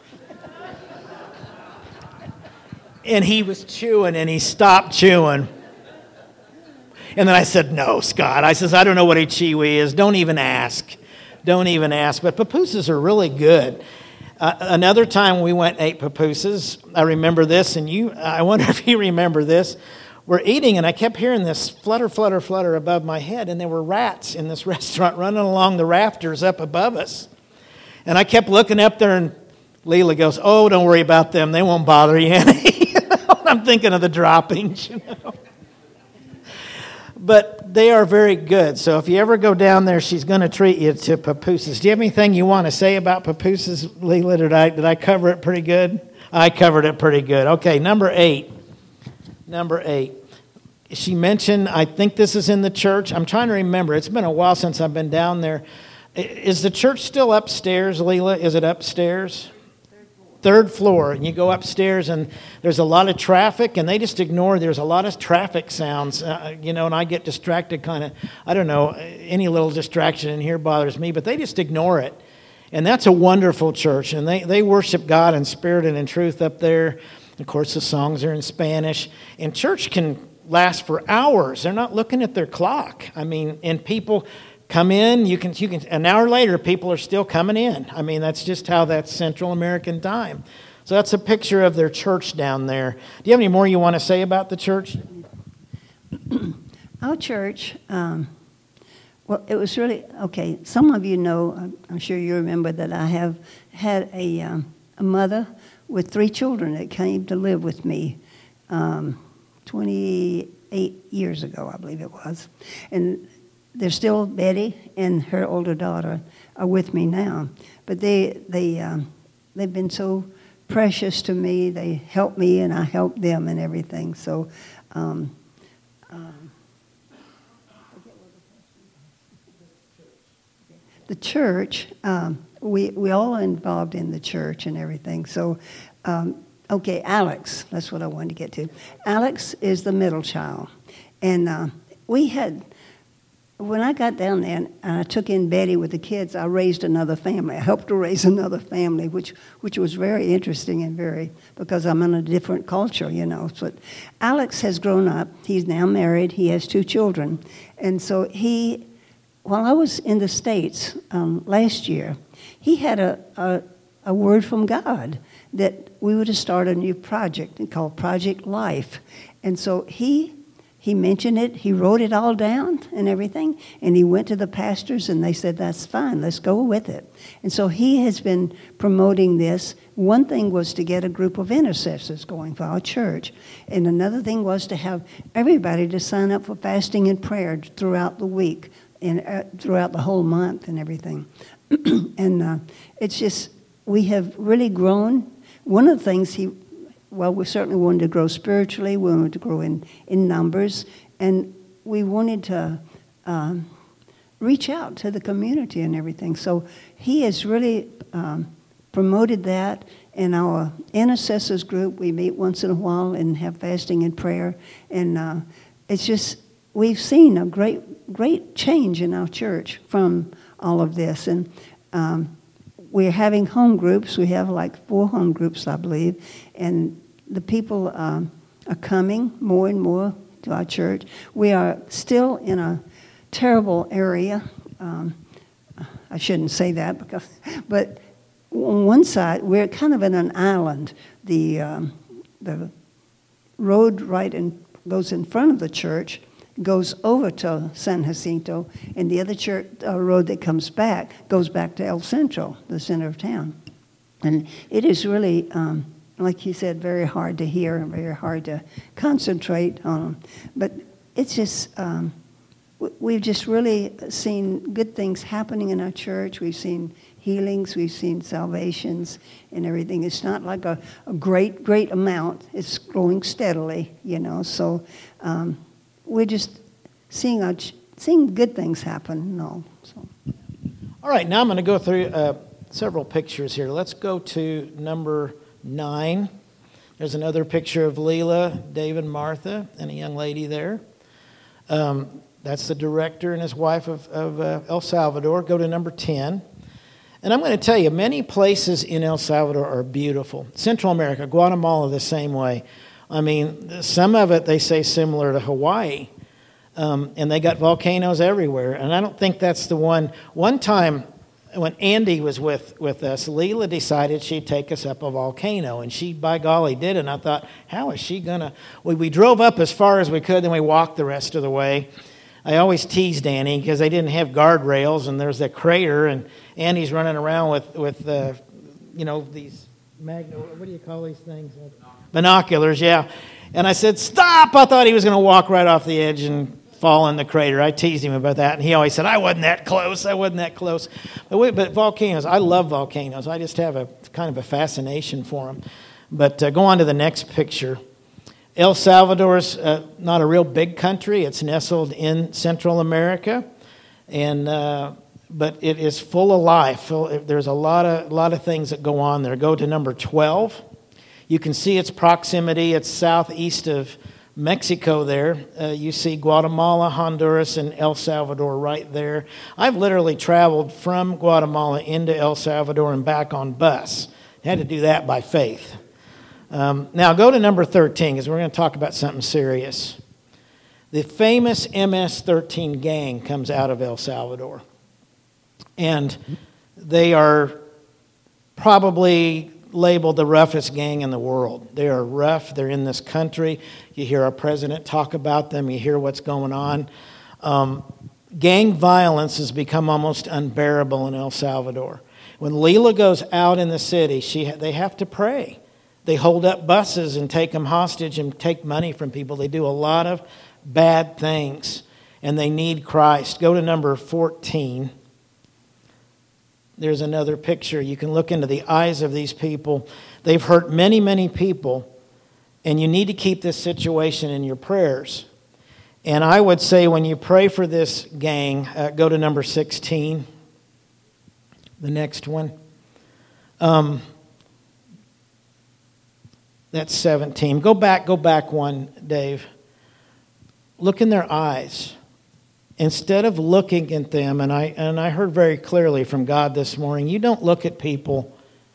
And he was chewing, and he stopped chewing. And then I said, "No, Scott." I says, "I don't know what a chiwi is. Don't even ask. Don't even ask." But pupusas are really good. Uh, another time we went and ate pupusas, I remember this, and you, I wonder if you remember this. We're eating, and I kept hearing this flutter, flutter, flutter above my head, and there were rats in this restaurant running along the rafters up above us. And I kept looking up there, and Leela goes, "Oh, don't worry about them. They won't bother you any." You know? I'm thinking of the droppings, you know. But they are very good. So if you ever go down there, she's going to treat you to pupusas. Do you have anything you want to say about pupusas, Leela? Did I, did I cover it pretty good? I covered it pretty good. Okay, number eight. Number eight. She mentioned, I think this is in the church. I'm trying to remember. It's been a while since I've been down there. Is the church still upstairs, Leela? Is it upstairs? Third floor. And you go upstairs, and there's a lot of traffic, and they just ignore. There's a lot of traffic sounds, uh, you know, and I get distracted kind of. I don't know, any little distraction in here bothers me, but they just ignore it. And that's a wonderful church, and they, they worship God in spirit and in truth up there. Of course, the songs are in Spanish, and church can last for hours. They're not looking at their clock. I mean, and people come in, you can, you can, an hour later, people are still coming in. I mean, that's just how that's Central American time. So that's a picture of their church down there. Do you have any more you want to say about the church? Our church, um, well, it was really, okay, some of you know, I'm, I'm sure you remember that I have had a, um, a mother with three children that came to live with me um, twenty-eight years ago, I believe it was. And they're still, Betty and her older daughter are with me now. But they, they, um, they've been so precious to me. They help me, and I help them and everything. So, um, um, the church, um, we, we all are involved in the church and everything. So, um, okay, Alex, that's what I wanted to get to. Alex is the middle child. And uh, we had, when I got down there and I took in Betty with the kids, I raised another family. I helped to raise another family, which which was very interesting and very, because I'm in a different culture, you know. But Alex has grown up. He's now married. He has two children. And so he, while I was in the States um, last year, he had a, a, a word from God that we were to start a new project called Project Life. And so he he mentioned it, he wrote it all down and everything, and he went to the pastors and they said, "That's fine, let's go with it." And so he has been promoting this. One thing was to get a group of intercessors going for our church, and another thing was to have everybody to sign up for fasting and prayer throughout the week and uh, throughout the whole month and everything. and uh, it's just, we have really grown. One of the things he well, we certainly wanted to grow spiritually. We wanted to grow in, in numbers. And we wanted to um, reach out to the community and everything. So he has really um, promoted that. In our intercessors group, we meet once in a while and have fasting and prayer. And uh, it's just, we've seen a great, great change in our church from all of this. And um, we're having home groups. We have like four home groups, I believe. And the people um, are coming more and more to our church. We are still in a terrible area. Um, I shouldn't say that, because, but on one side, we're kind of in an island. The um, the road right in goes in front of the church, goes over to San Jacinto, and the other church uh, road that comes back goes back to El Centro, the center of town. And it is really, um, like you said, very hard to hear and very hard to concentrate on. But it's just, um, we've just really seen good things happening in our church. We've seen healings, we've seen salvations and everything. It's not like a, a great, great amount. It's growing steadily, you know. So um, we're just seeing our, seeing good things happen. No. So. All right, now I'm going to go through uh, several pictures here. Let's go to number nine. There's another picture of Leela, Dave, and Martha, and a young lady there. Um, that's the director and his wife of, of uh, El Salvador. Go to number ten. And I'm going to tell you, many places in El Salvador are beautiful. Central America, Guatemala, the same way. I mean, some of it they say similar to Hawaii. Um, and they got volcanoes everywhere. And I don't think that's the one. One time when Andy was with, with us, Leela decided she'd take us up a volcano. And she, by golly, did it. And I thought, how is she going to? We, we drove up as far as we could, then we walked the rest of the way. I always teased Annie because they didn't have guardrails, and there's that crater, and Annie's running around with, with uh, you know, these magno, what do you call these things? Binoculars, yeah. And I said, stop! I thought he was going to walk right off the edge and fall in the crater. I teased him about that, and he always said, I wasn't that close, I wasn't that close. But, we, but volcanoes, I love volcanoes. I just have a kind of a fascination for them. But uh, go on to the next picture. El Salvador's uh, not a real big country. It's nestled in Central America, and uh, but it is full of life. There's a lot of a lot of things that go on there. Go to number twelve. You can see its proximity. It's southeast of Mexico there. Uh, you see Guatemala, Honduras, and El Salvador right there. I've literally traveled from Guatemala into El Salvador and back on bus. I had to do that by faith. Um, now go to number thirteen, because we're going to talk about something serious. The famous M S thirteen gang comes out of El Salvador. And they are probably labeled the roughest gang in the world. They are rough. They're in this country. You hear our president talk about them. You hear what's going on. Um, gang violence has become almost unbearable in El Salvador. When Leela goes out in the city, she they have to pray. They hold up buses and take them hostage and take money from people. They do a lot of bad things, and they need Christ. Go to number fourteen. There's another picture. You can look into the eyes of these people. They've hurt many, many people, and you need to keep this situation in your prayers. And I would say when you pray for this gang, uh, go to number sixteen, the next one. Um, that's seventeen. Go back, go back one, Dave. Look in their eyes. Instead of looking at them, and I and I heard very clearly from God this morning, you don't look at people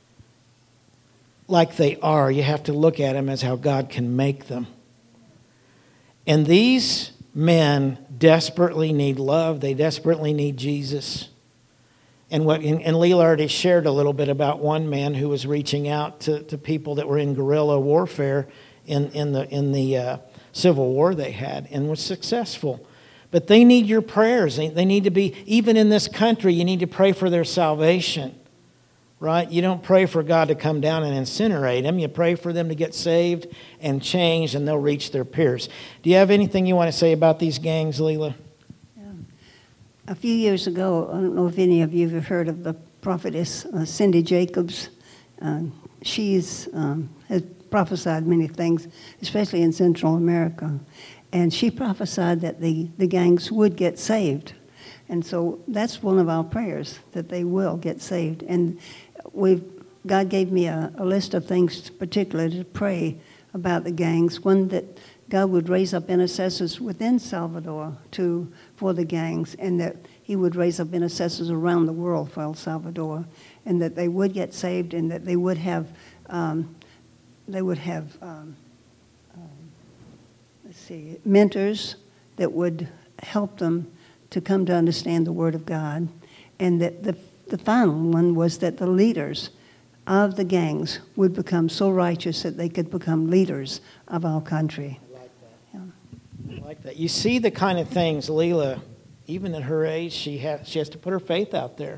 like they are. You have to look at them as how God can make them. And these men desperately need love. They desperately need Jesus. And what and, and Leela already shared a little bit about one man who was reaching out to, to people that were in guerrilla warfare in, in the in the uh, Civil War they had, and was successful. But they need your prayers. They, they need to be, even in this country, you need to pray for their salvation. Right? You don't pray for God to come down and incinerate them. You pray for them to get saved and changed, and they'll reach their peers. Do you have anything you want to say about these gangs, Leela? Yeah. A few years ago, I don't know if any of you have heard of the prophetess uh, Cindy Jacobs. Uh, she's um, has prophesied many things, especially in Central America. And she prophesied that the, the gangs would get saved. And so that's one of our prayers, that they will get saved. And we've, God gave me a, a list of things particularly to pray about the gangs. One, that God would raise up intercessors within Salvador to for the gangs, and that he would raise up intercessors around the world for El Salvador, and that they would get saved, and that they would have, um, they would have, um, um, let's see, mentors that would help them to come to understand the Word of God, and that the the final one was that the leaders of the gangs would become so righteous that they could become leaders of our country. I like that. Yeah. I like that. You see the kind of things Leela, even at her age, she has she has to put her faith out there,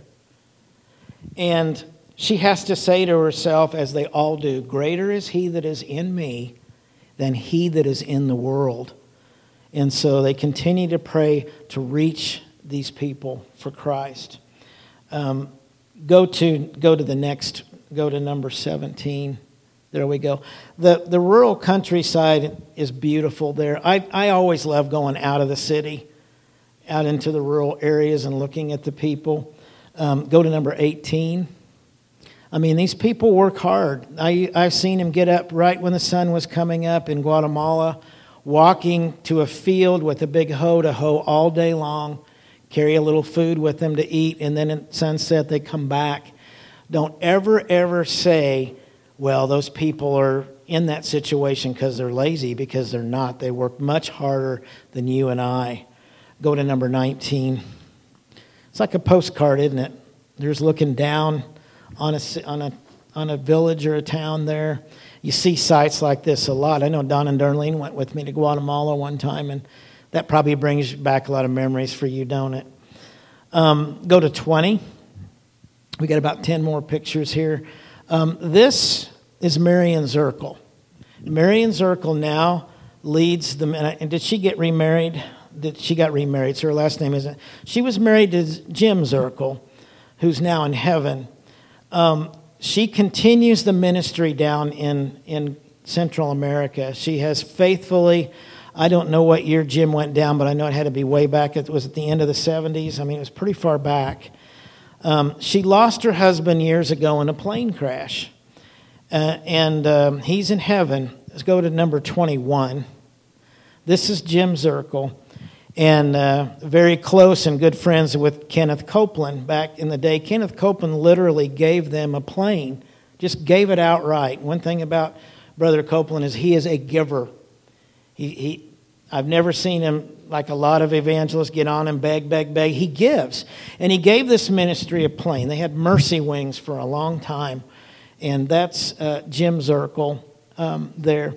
and she has to say to herself, as they all do, "Greater is He that is in me than he that is in the world." And so they continue to pray to reach these people for Christ. Um, go to go to the next. Go to number seventeen. There we go. The the rural countryside is beautiful there. I, I always love going out of the city, out into the rural areas and looking at the people. Um, go to number eighteen. I mean, these people work hard. I, I've seen them get up right when the sun was coming up in Guatemala, walking to a field with a big hoe to hoe all day long, carry a little food with them to eat, and then at sunset they come back. Don't ever, ever say, well, those people are in that situation because they're lazy, because they're not. They work much harder than you and I. Go to number nineteen. It's like a postcard, isn't it? There's looking down on a, on a, on a village or a town there. You see sites like this a lot. I know Don and Darlene went with me to Guatemala one time, and that probably brings back a lot of memories for you, don't it? Um, go to twenty. We got about ten more pictures here. Um, this is Marion Zirkle. Marion Zirkle now leads the... And did she get remarried? Did she got remarried? So her last name isn't... She was married to Jim Zirkle, who's now in heaven. Um, she continues the ministry down in, in Central America. She has faithfully... I don't know what year Jim went down, but I know it had to be way back. It was at the end of the seventies. I mean, it was pretty far back. Um, she lost her husband years ago in a plane crash, uh, and um, he's in heaven. Let's go to number twenty-one. This is Jim Zirkle, and uh, very close and good friends with Kenneth Copeland back in the day. Kenneth Copeland literally gave them a plane, just gave it outright. One thing about Brother Copeland is he is a giver. He, he I've never seen him, like a lot of evangelists, get on and beg, beg, beg. He gives. And he gave this ministry a plane. They had Mercy Wings for a long time. And that's uh, Jim Zirkle um, there.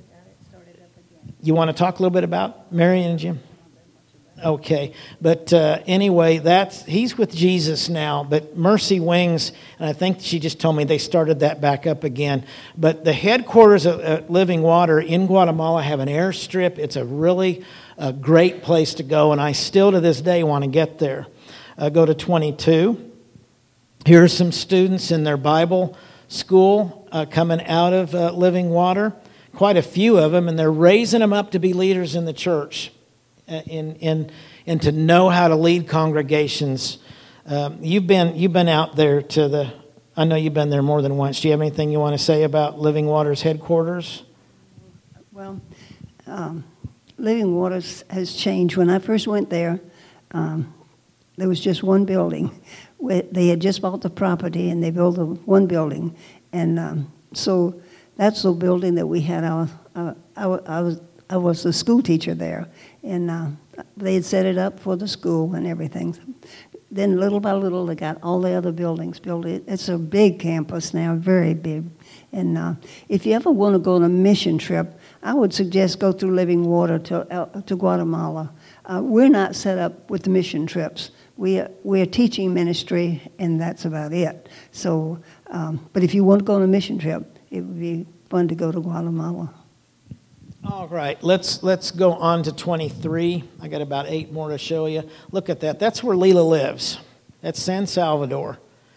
You want to talk a little bit about Marion and Jim? Okay. But uh, anyway, that's he's with Jesus now. But Mercy Wings, and I think she just told me they started that back up again. But the headquarters of uh, Living Water in Guatemala have an airstrip. It's a really uh, great place to go, and I still to this day want to get there. Uh, go to twenty-two. Here are some students in their Bible school uh, coming out of uh, Living Water. Quite a few of them, and they're raising them up to be leaders in the church. In, in, and to know how to lead congregations. Um, you've been you've been out there to the. I know you've been there more than once. Do you have anything you want to say about Living Waters headquarters? Well, um, Living Waters has changed. When I first went there, um, there was just one building. They had just bought the property and they built a, one building, and um, so that's the building that we had. Our, uh, I, I was I was the school teacher there. And uh, they had set it up for the school and everything. Then little by little, they got all the other buildings built. It's a big campus now, very big. And uh, if you ever want to go on a mission trip, I would suggest go through Living Water to uh, to Guatemala. Uh, we're not set up with the mission trips. We are, we're teaching ministry, and that's about it. So, um, but if you want to go on a mission trip, it would be fun to go to Guatemala. All right, let's let's go on to twenty-three. I got about eight more to show you. Look at that. That's where Leela lives. That's San Salvador.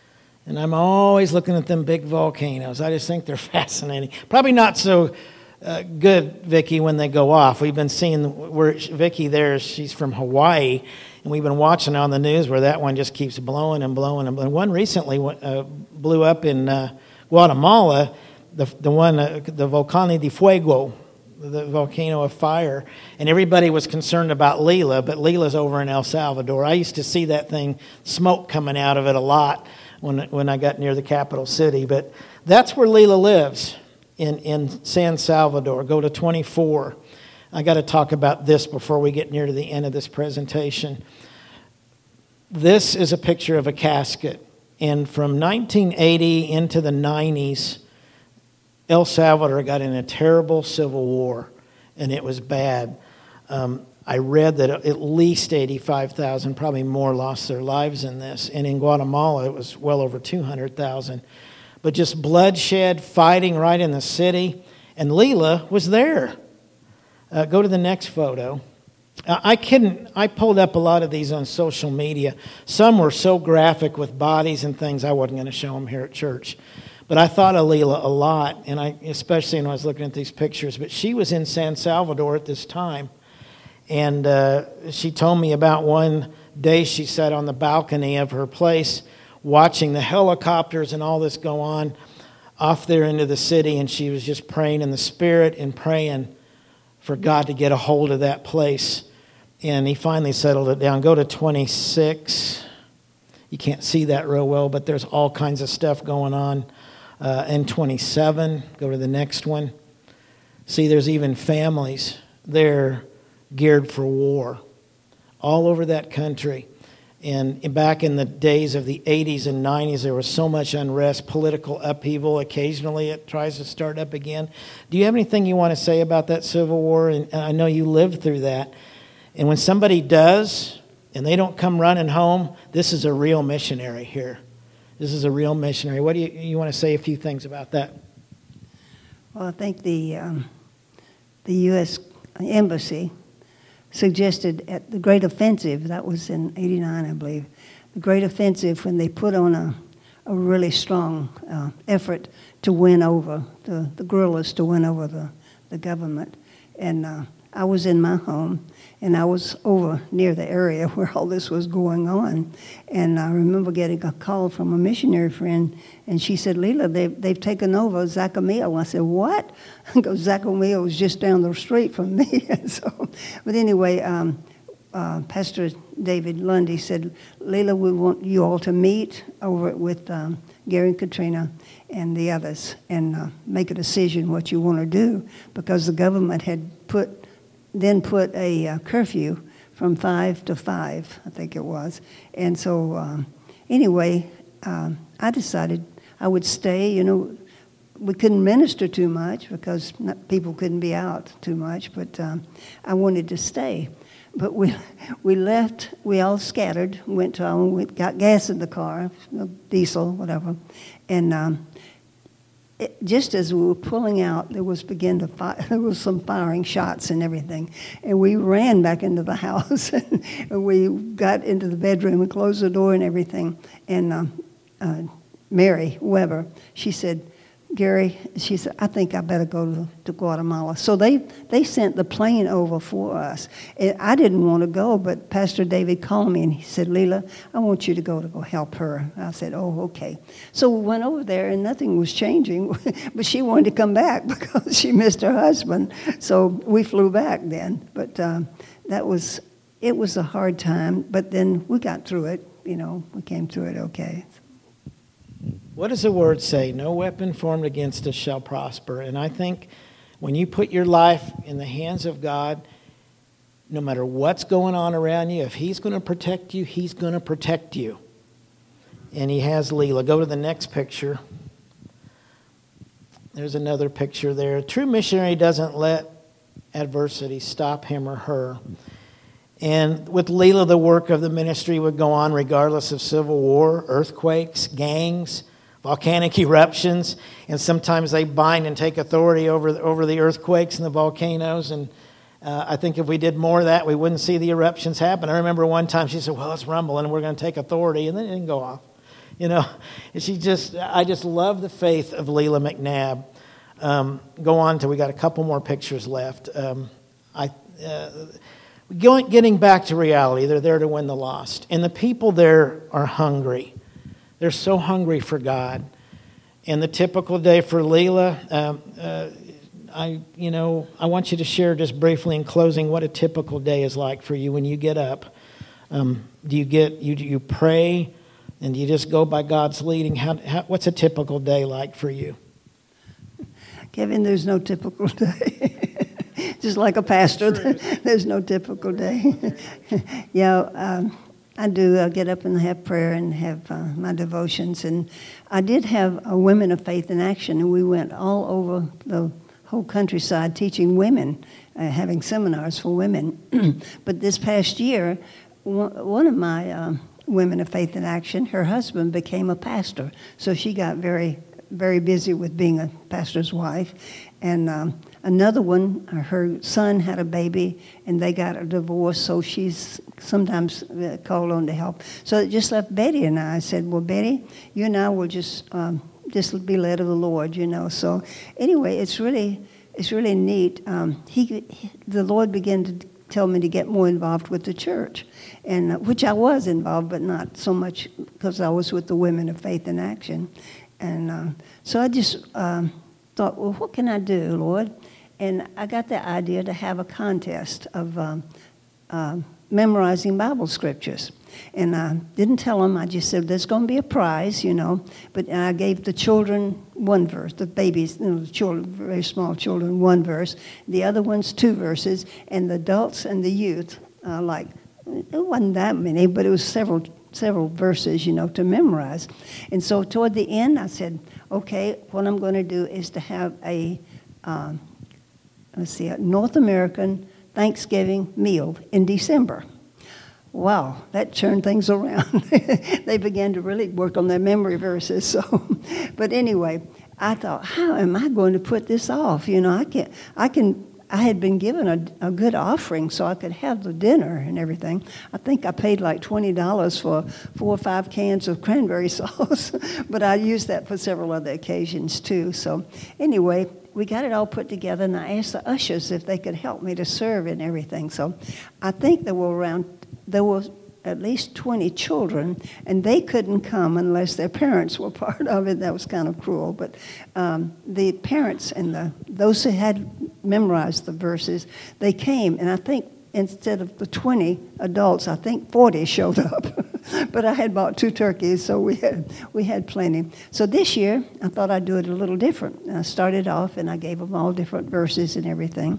And I'm always looking at them big volcanoes. I just think they're fascinating. Probably not so uh, good, Vicki, when they go off. We've been seeing where Vicki there, she's from Hawaii, and we've been watching on the news where that one just keeps blowing and blowing and blowing. One recently uh, blew up in uh, Guatemala, the the one, uh, the Volcano de Fuego, the volcano of fire, and everybody was concerned about Lila, but Lila's over in El Salvador. I used to see that thing, smoke coming out of it a lot when when I got near the capital city. But that's where Lila lives, in, in San Salvador. Go to twenty-four. I got to talk about this before we get near to the end of this presentation. This is a picture of a casket. And from nineteen eighty into the nineties, El Salvador got in a terrible civil war, and it was bad. Um, I read that at least eighty-five thousand, probably more, lost their lives in this. And in Guatemala, it was well over two hundred thousand. But just bloodshed, fighting right in the city. And Lila was there. Uh, go to the next photo. Uh, I couldn't, I pulled up a lot of these on social media. Some were so graphic with bodies and things, I wasn't going to show them here at church. But I thought of Lila a lot, and I especially when I was looking at these pictures. But she was in San Salvador at this time. And uh, she told me about one day she sat on the balcony of her place watching the helicopters and all this go on off there into the city. And she was just praying in the Spirit and praying for God to get a hold of that place. And he finally settled it down. Go to twenty-six. You can't see that real well, but there's all kinds of stuff going on. Uh, and twenty-seven, go to the next one. See, there's even families there geared for war all over that country. And back in the days of the eighties and nineties, there was so much unrest, political upheaval. Occasionally it tries to start up again. Do you have anything you want to say about that Civil War? And I know you lived through that. And when somebody does, and they don't come running home, this is a real missionary here. This is a real missionary. What do you, you want to say a few things about that? Well, I think the um, the U S Embassy suggested at the Great Offensive, that was in eighty-nine, I believe, the Great Offensive, when they put on a, a really strong uh, effort to win over, the, the guerrillas to win over the, the government. And uh, I was in my home, and I was over near the area where all this was going on. And I remember getting a call from a missionary friend, and she said, Lila, they've, they've taken over Zacamil. I said, what? Because Zacamil was just down the street from me. so, but anyway, um, uh, Pastor David Lundy said, Lila, we want you all to meet over with um, Gary and Katrina and the others and uh, make a decision what you want to do, because the government had put then put a uh, curfew from five to five, I think it was. And so um, anyway, um, I decided I would stay. You know, we couldn't minister too much because not, people couldn't be out too much, but um, I wanted to stay. But we we left, we all scattered, went to, we got gas in the car, diesel, whatever, and um, It, just as we were pulling out, there was begin to fire, there was some firing shots and everything, and we ran back into the house, and, and we got into the bedroom and closed the door and everything. And uh, uh, Mary Weber, she said, Gary, she said, I think I better go to, to Guatemala. So they, they sent the plane over for us. And I didn't want to go, but Pastor David called me and he said, Lila, I want you to go to go help her. I said, oh, okay. So we went over there and nothing was changing, but she wanted to come back because she missed her husband. So we flew back then. But um, that was, it was a hard time, but then we got through it. You know, we came through it okay. What does the word say? No weapon formed against us shall prosper. And I think when you put your life in the hands of God, no matter what's going on around you, if he's going to protect you, he's going to protect you. And he has Lila. Go to the next picture. There's another picture there. A true missionary doesn't let adversity stop him or her. And with Lila, the work of the ministry would go on regardless of civil war, earthquakes, gangs, volcanic eruptions, and sometimes they bind and take authority over the, over the earthquakes and the volcanoes. And uh, I think if we did more of that, we wouldn't see the eruptions happen. I remember one time she said, well, it's rumbling and we're going to take authority, and then it didn't go off. You know, and she just, I just love the faith of Leela McNabb. Um, go on till we got a couple more pictures left. Um, I, uh, going, getting back to reality, they're there to win the lost. And the people there are hungry. They're so hungry for God. And the typical day for Leela, um, uh, I, you know, I want you to share just briefly in closing what a typical day is like for you when you get up. Um, do you get, you, do you pray? And do you just go by God's leading? How, how, what's a typical day like for you? Kevin, there's no typical day. Just like a pastor, there's no typical day. yeah, um, I do uh, get up and have prayer and have uh, my devotions. And I did have a Women of Faith in Action, and we went all over the whole countryside teaching women, uh, having seminars for women. But this past year, one of my uh, Women of Faith in Action, her husband became a pastor. So she got very, very busy with being a pastor's wife. And um, another one, her son had a baby, and they got a divorce, so she's sometimes called on to help. So it just left Betty and I. I said, well, Betty, you and I will just, um, just be led of the Lord, you know. So anyway, it's really, it's really neat. Um, he, he, the Lord began to tell me to get more involved with the church, and uh, which I was involved, but not so much because I was with the Women of Faith in Action. And uh, so I just um, thought, well, what can I do, Lord? And I got the idea to have a contest of um, uh, memorizing Bible scriptures. And I didn't tell them. I just said, there's going to be a prize, you know. But I gave the children one verse, the babies, you know, the children, very small children, one verse. The other ones, two verses. And the adults and the youth, uh, like, it wasn't that many, but it was several several verses, you know, to memorize. And so toward the end, I said, okay, what I'm going to do is to have a, um, let's see, a North American Thanksgiving meal in December. Wow, that turned things around. They began to really work on their memory verses. So, but anyway, I thought, how am I going to put this off? You know, I can't. I can. I had been given a, a good offering, so I could have the dinner and everything. I think I paid like twenty dollars for four or five cans of cranberry sauce, but I used that for several other occasions too. So, anyway, we got it all put together, and I asked the ushers if they could help me to serve and everything. So, I think there were around. There was at least twenty children, and they couldn't come unless their parents were part of it. That was kind of cruel. But um, the parents and the those who had memorized the verses, they came, and I think instead of the twenty adults, I think forty showed up. But I had bought two turkeys, so we had we had plenty. So this year, I thought I'd do it a little different. And I started off, and I gave them all different verses and everything.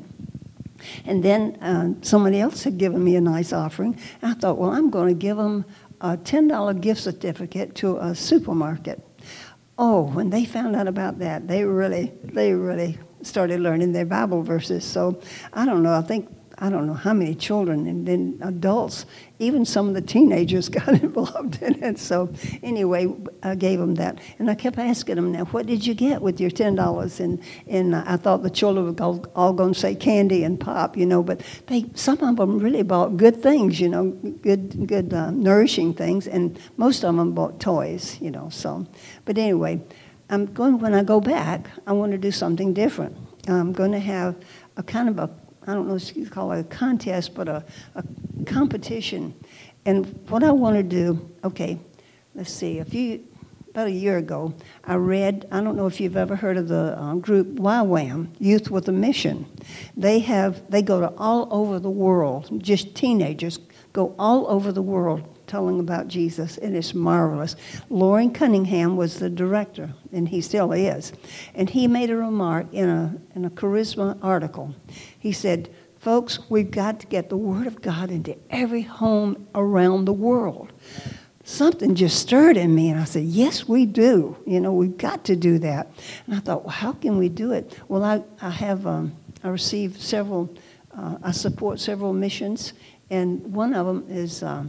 And then uh, somebody else had given me a nice offering. And I thought, well, I'm going to give them a ten dollars gift certificate to a supermarket. Oh, when they found out about that, they really, they really started learning their Bible verses. So I don't know. I think I don't know how many children and then adults, even some of the teenagers got involved in it. So anyway, I gave them that. And I kept asking them, now, what did you get with your ten dollars? And and I thought the children were all, all going to say candy and pop, you know, but they some of them really bought good things, you know, good, good uh, nourishing things. And most of them bought toys, you know. So, but anyway, I'm going, when I go back, I want to do something different. I'm going to have a kind of a I don't know if you call it a contest, but a, a competition. And what I want to do, okay, let's see, a few, about a year ago, I read, I don't know if you've ever heard of the uh, group Y WAM, Youth with a Mission. They have, they go to all over the world, just teenagers go all over the world telling about Jesus, and it's marvelous. Loren Cunningham was the director, and he still is. And he made a remark in a in a Charisma article. He said, folks, we've got to get the Word of God into every home around the world. Something just stirred in me, and I said, yes, we do. You know, we've got to do that. And I thought, well, how can we do it? Well, I, I have, um, I received several, uh, I support several missions, and one of them is um,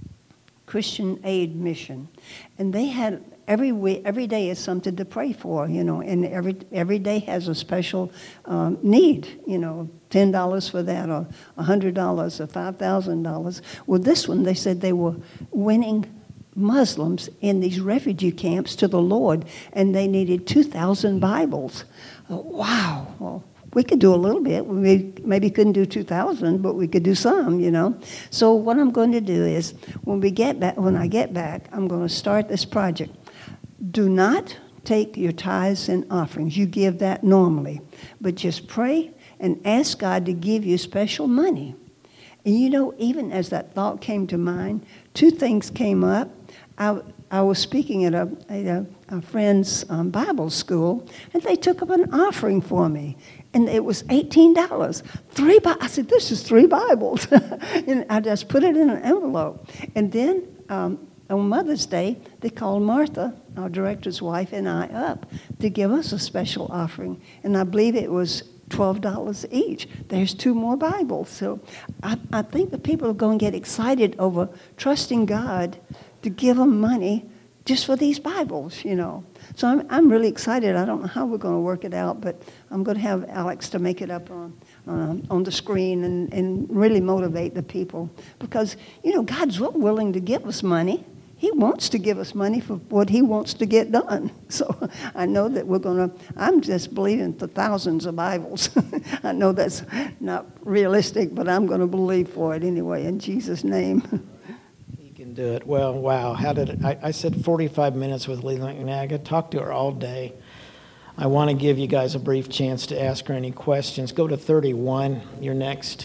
Christian Aid Mission. And they had, every week, every day is something to pray for, you know, and every every day has a special um, need, you know, ten dollars for that, or one hundred dollars, or five thousand dollars. Well, this one, they said they were winning Muslims in these refugee camps to the Lord, and they needed two thousand Bibles. Uh, wow. Well, we could do a little bit. We maybe couldn't do two thousand, but we could do some, you know. So what I'm going to do is, when we get back, when I get back, I'm going to start this project. Do not take your tithes and offerings. You give that normally, but just pray and ask God to give you special money. And you know, even as that thought came to mind, two things came up. I, I was speaking at a, a, a friend's um, Bible school, and they took up an offering for me. And it was eighteen dollars. Three Bi- I said, this is three Bibles. And I just put it in an envelope. And then um, on Mother's Day, they called Martha, our director's wife, and I up to give us a special offering. And I believe it was twelve dollars each. There's two more Bibles. So I, I think the people are going to get excited over trusting God to give them money just for these Bibles, you know. So I'm I'm really excited. I don't know how we're going to work it out, but I'm going to have Alex to make it up on uh, on the screen and, and really motivate the people. Because, you know, God's willing to give us money. He wants to give us money for what he wants to get done. So I know that we're going to, I'm just believing for thousands of Bibles. I know that's not realistic, but I'm going to believe for it anyway, in Jesus' name. Can do it. Well, wow. How did it, I, I said forty-five minutes with Leela McNabb. I could talk to her all day. I want to give you guys a brief chance to ask her any questions. Go to thirty-one, you're next.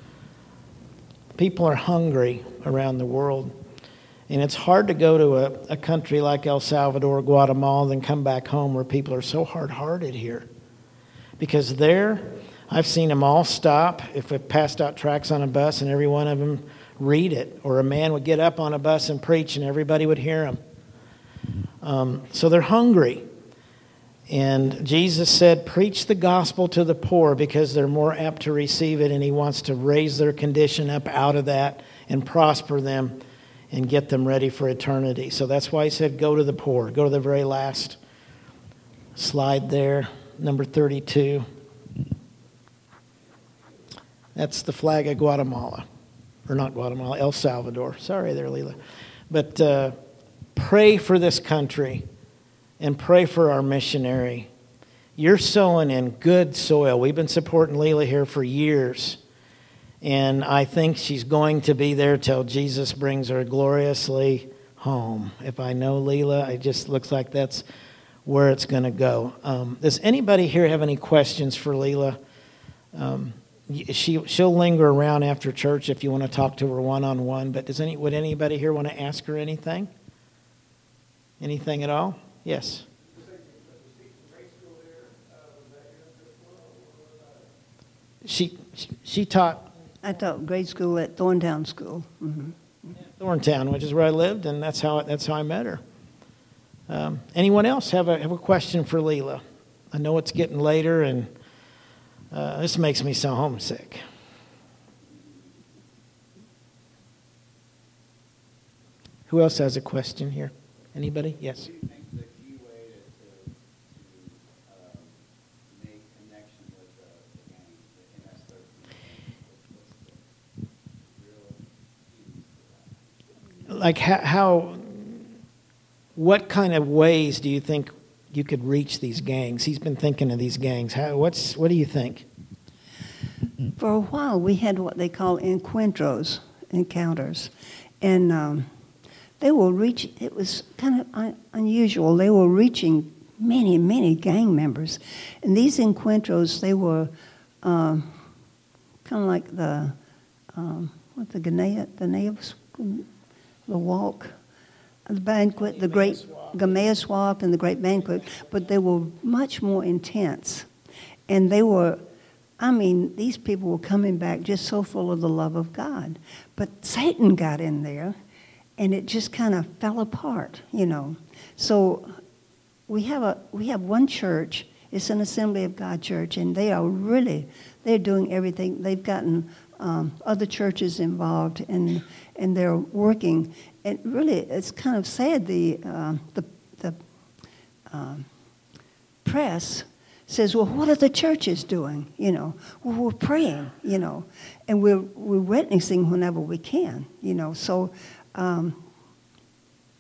People are hungry around the world. And it's hard to go to a, a country like El Salvador, Guatemala, and come back home where people are so hard-hearted here. Because there, I've seen them all stop if we passed out tracts on a bus and every one of them read it, or a man would get up on a bus and preach and everybody would hear him. Um, so they're hungry. And Jesus said, preach the gospel to the poor because they're more apt to receive it, and he wants to raise their condition up out of that and prosper them and get them ready for eternity. So that's why he said, go to the poor. Go to the very last slide there, number thirty-two. That's the flag of Guatemala. Or not Guatemala, El Salvador. Sorry there, Leela. But uh, pray for this country and pray for our missionary. You're sowing in good soil. We've been supporting Leela here for years. And I think she's going to be there till Jesus brings her gloriously home. If I know Leela, it just looks like that's where it's going to go. Um, does anybody here have any questions for Leela? Um She, she'll linger around after church if you want to talk to her one-on-one. But does any would anybody here want to ask her anything? Anything at all? Yes. She she, she taught. I taught grade school at Thorntown School. Mm-hmm. Thorntown, which is where I lived, and that's how that's how I met her. Um, anyone else have a have a question for Leela? I know it's getting later and. Uh, this makes me so homesick. Who else has a question here? Anybody? Yes. What do you think the key way to, to, to um, make connection with the, the gang, the M S thirteen? What's the real key to that? Like how, how, what kind of ways do you think you could reach these gangs? He's been thinking of these gangs. How, what's what do you think? For a while, we had what they call encuentros, encounters, and um, they were reach. It was kind of un- unusual. They were reaching many, many gang members, and these encuentros, they were um, kind of like the um, what the Ganea, the nails, the walk. The banquet, the great Emmaus Walk and the great banquet, but they were much more intense. And they were, I mean, these people were coming back just so full of the love of God. But Satan got in there, and it just kind of fell apart, you know. So we have a we have one church. It's an Assembly of God church, and they are really, they're doing everything. They've gotten um, other churches involved, and and they're working. And really, it's kind of sad. The uh, the the um, press says, "Well, what are the churches doing?" You know, well, we're praying. You know, and we're we're witnessing whenever we can. You know, so um,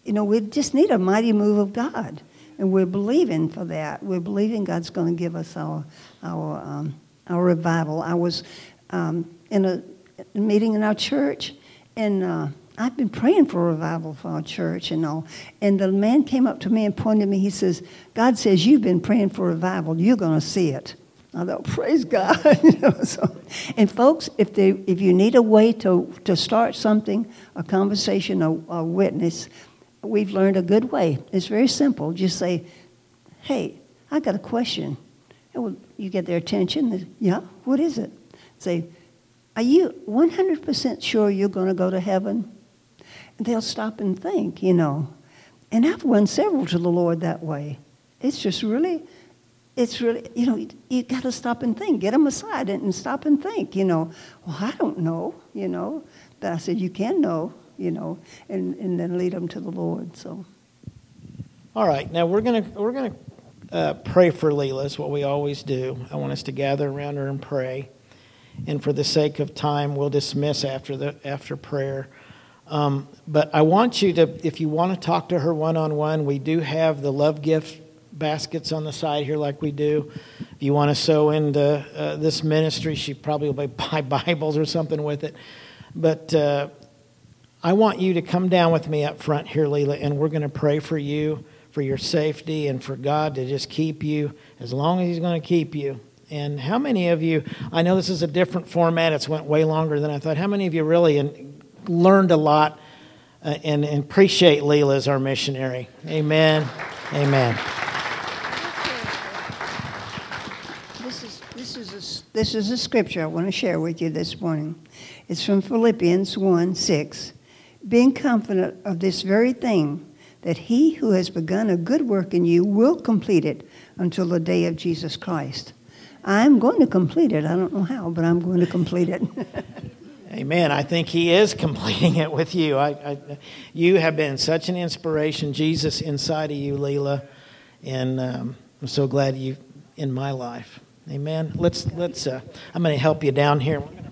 you know, we just need a mighty move of God. And we're believing for that. We're believing God's going to give us our our um, our revival. I was um, in a meeting in our church, and uh, I've been praying for revival for our church and all. And the man came up to me and pointed at me. He says, God says, you've been praying for revival. You're going to see it. I thought, praise God. You know, so, and folks, if they, if you need a way to, to start something, a conversation, a, a witness, we've learned a good way. It's very simple. Just say, hey, I got a question. And well, you get their attention. Yeah, what is it? Say, are you one hundred percent sure you're going to go to heaven? And they'll stop and think, you know. And I've won several to the Lord that way. It's just really... It's really, you know, you, you got to stop and think. Get them aside and, and stop and think, you know. Well, I don't know, you know. But I said, you can know, you know, and, and then lead them to the Lord, so. All right. Now, we're going to we're gonna, uh, pray for Leela. It's what we always do. I want us to gather around her and pray. And for the sake of time, we'll dismiss after the after prayer. Um, but I want you to, if you want to talk to her one-on-one, we do have the love gift baskets on the side here like we do. If you want to sow into uh, this ministry, she probably will buy Bibles or something with it. But uh, I want you to come down with me up front here, Leela, and we're going to pray for you, for your safety, and for God to just keep you as long as He's going to keep you. And how many of you, I know this is a different format, it's went way longer than I thought. How many of you really in, learned a lot uh, and, and appreciate Leela as our missionary? Amen. Amen. This is a scripture I want to share with you this morning. It's from Philippians one six. Being confident of this very thing, that he who has begun a good work in you will complete it until the day of Jesus Christ. I'm going to complete it. I don't know how, but I'm going to complete it. Amen. I think He is completing it with you. I, I, you have been such an inspiration, Jesus inside of you, Leela, and um, I'm so glad you in my life. Amen. Let's let's. Uh, I'm going to help you down here.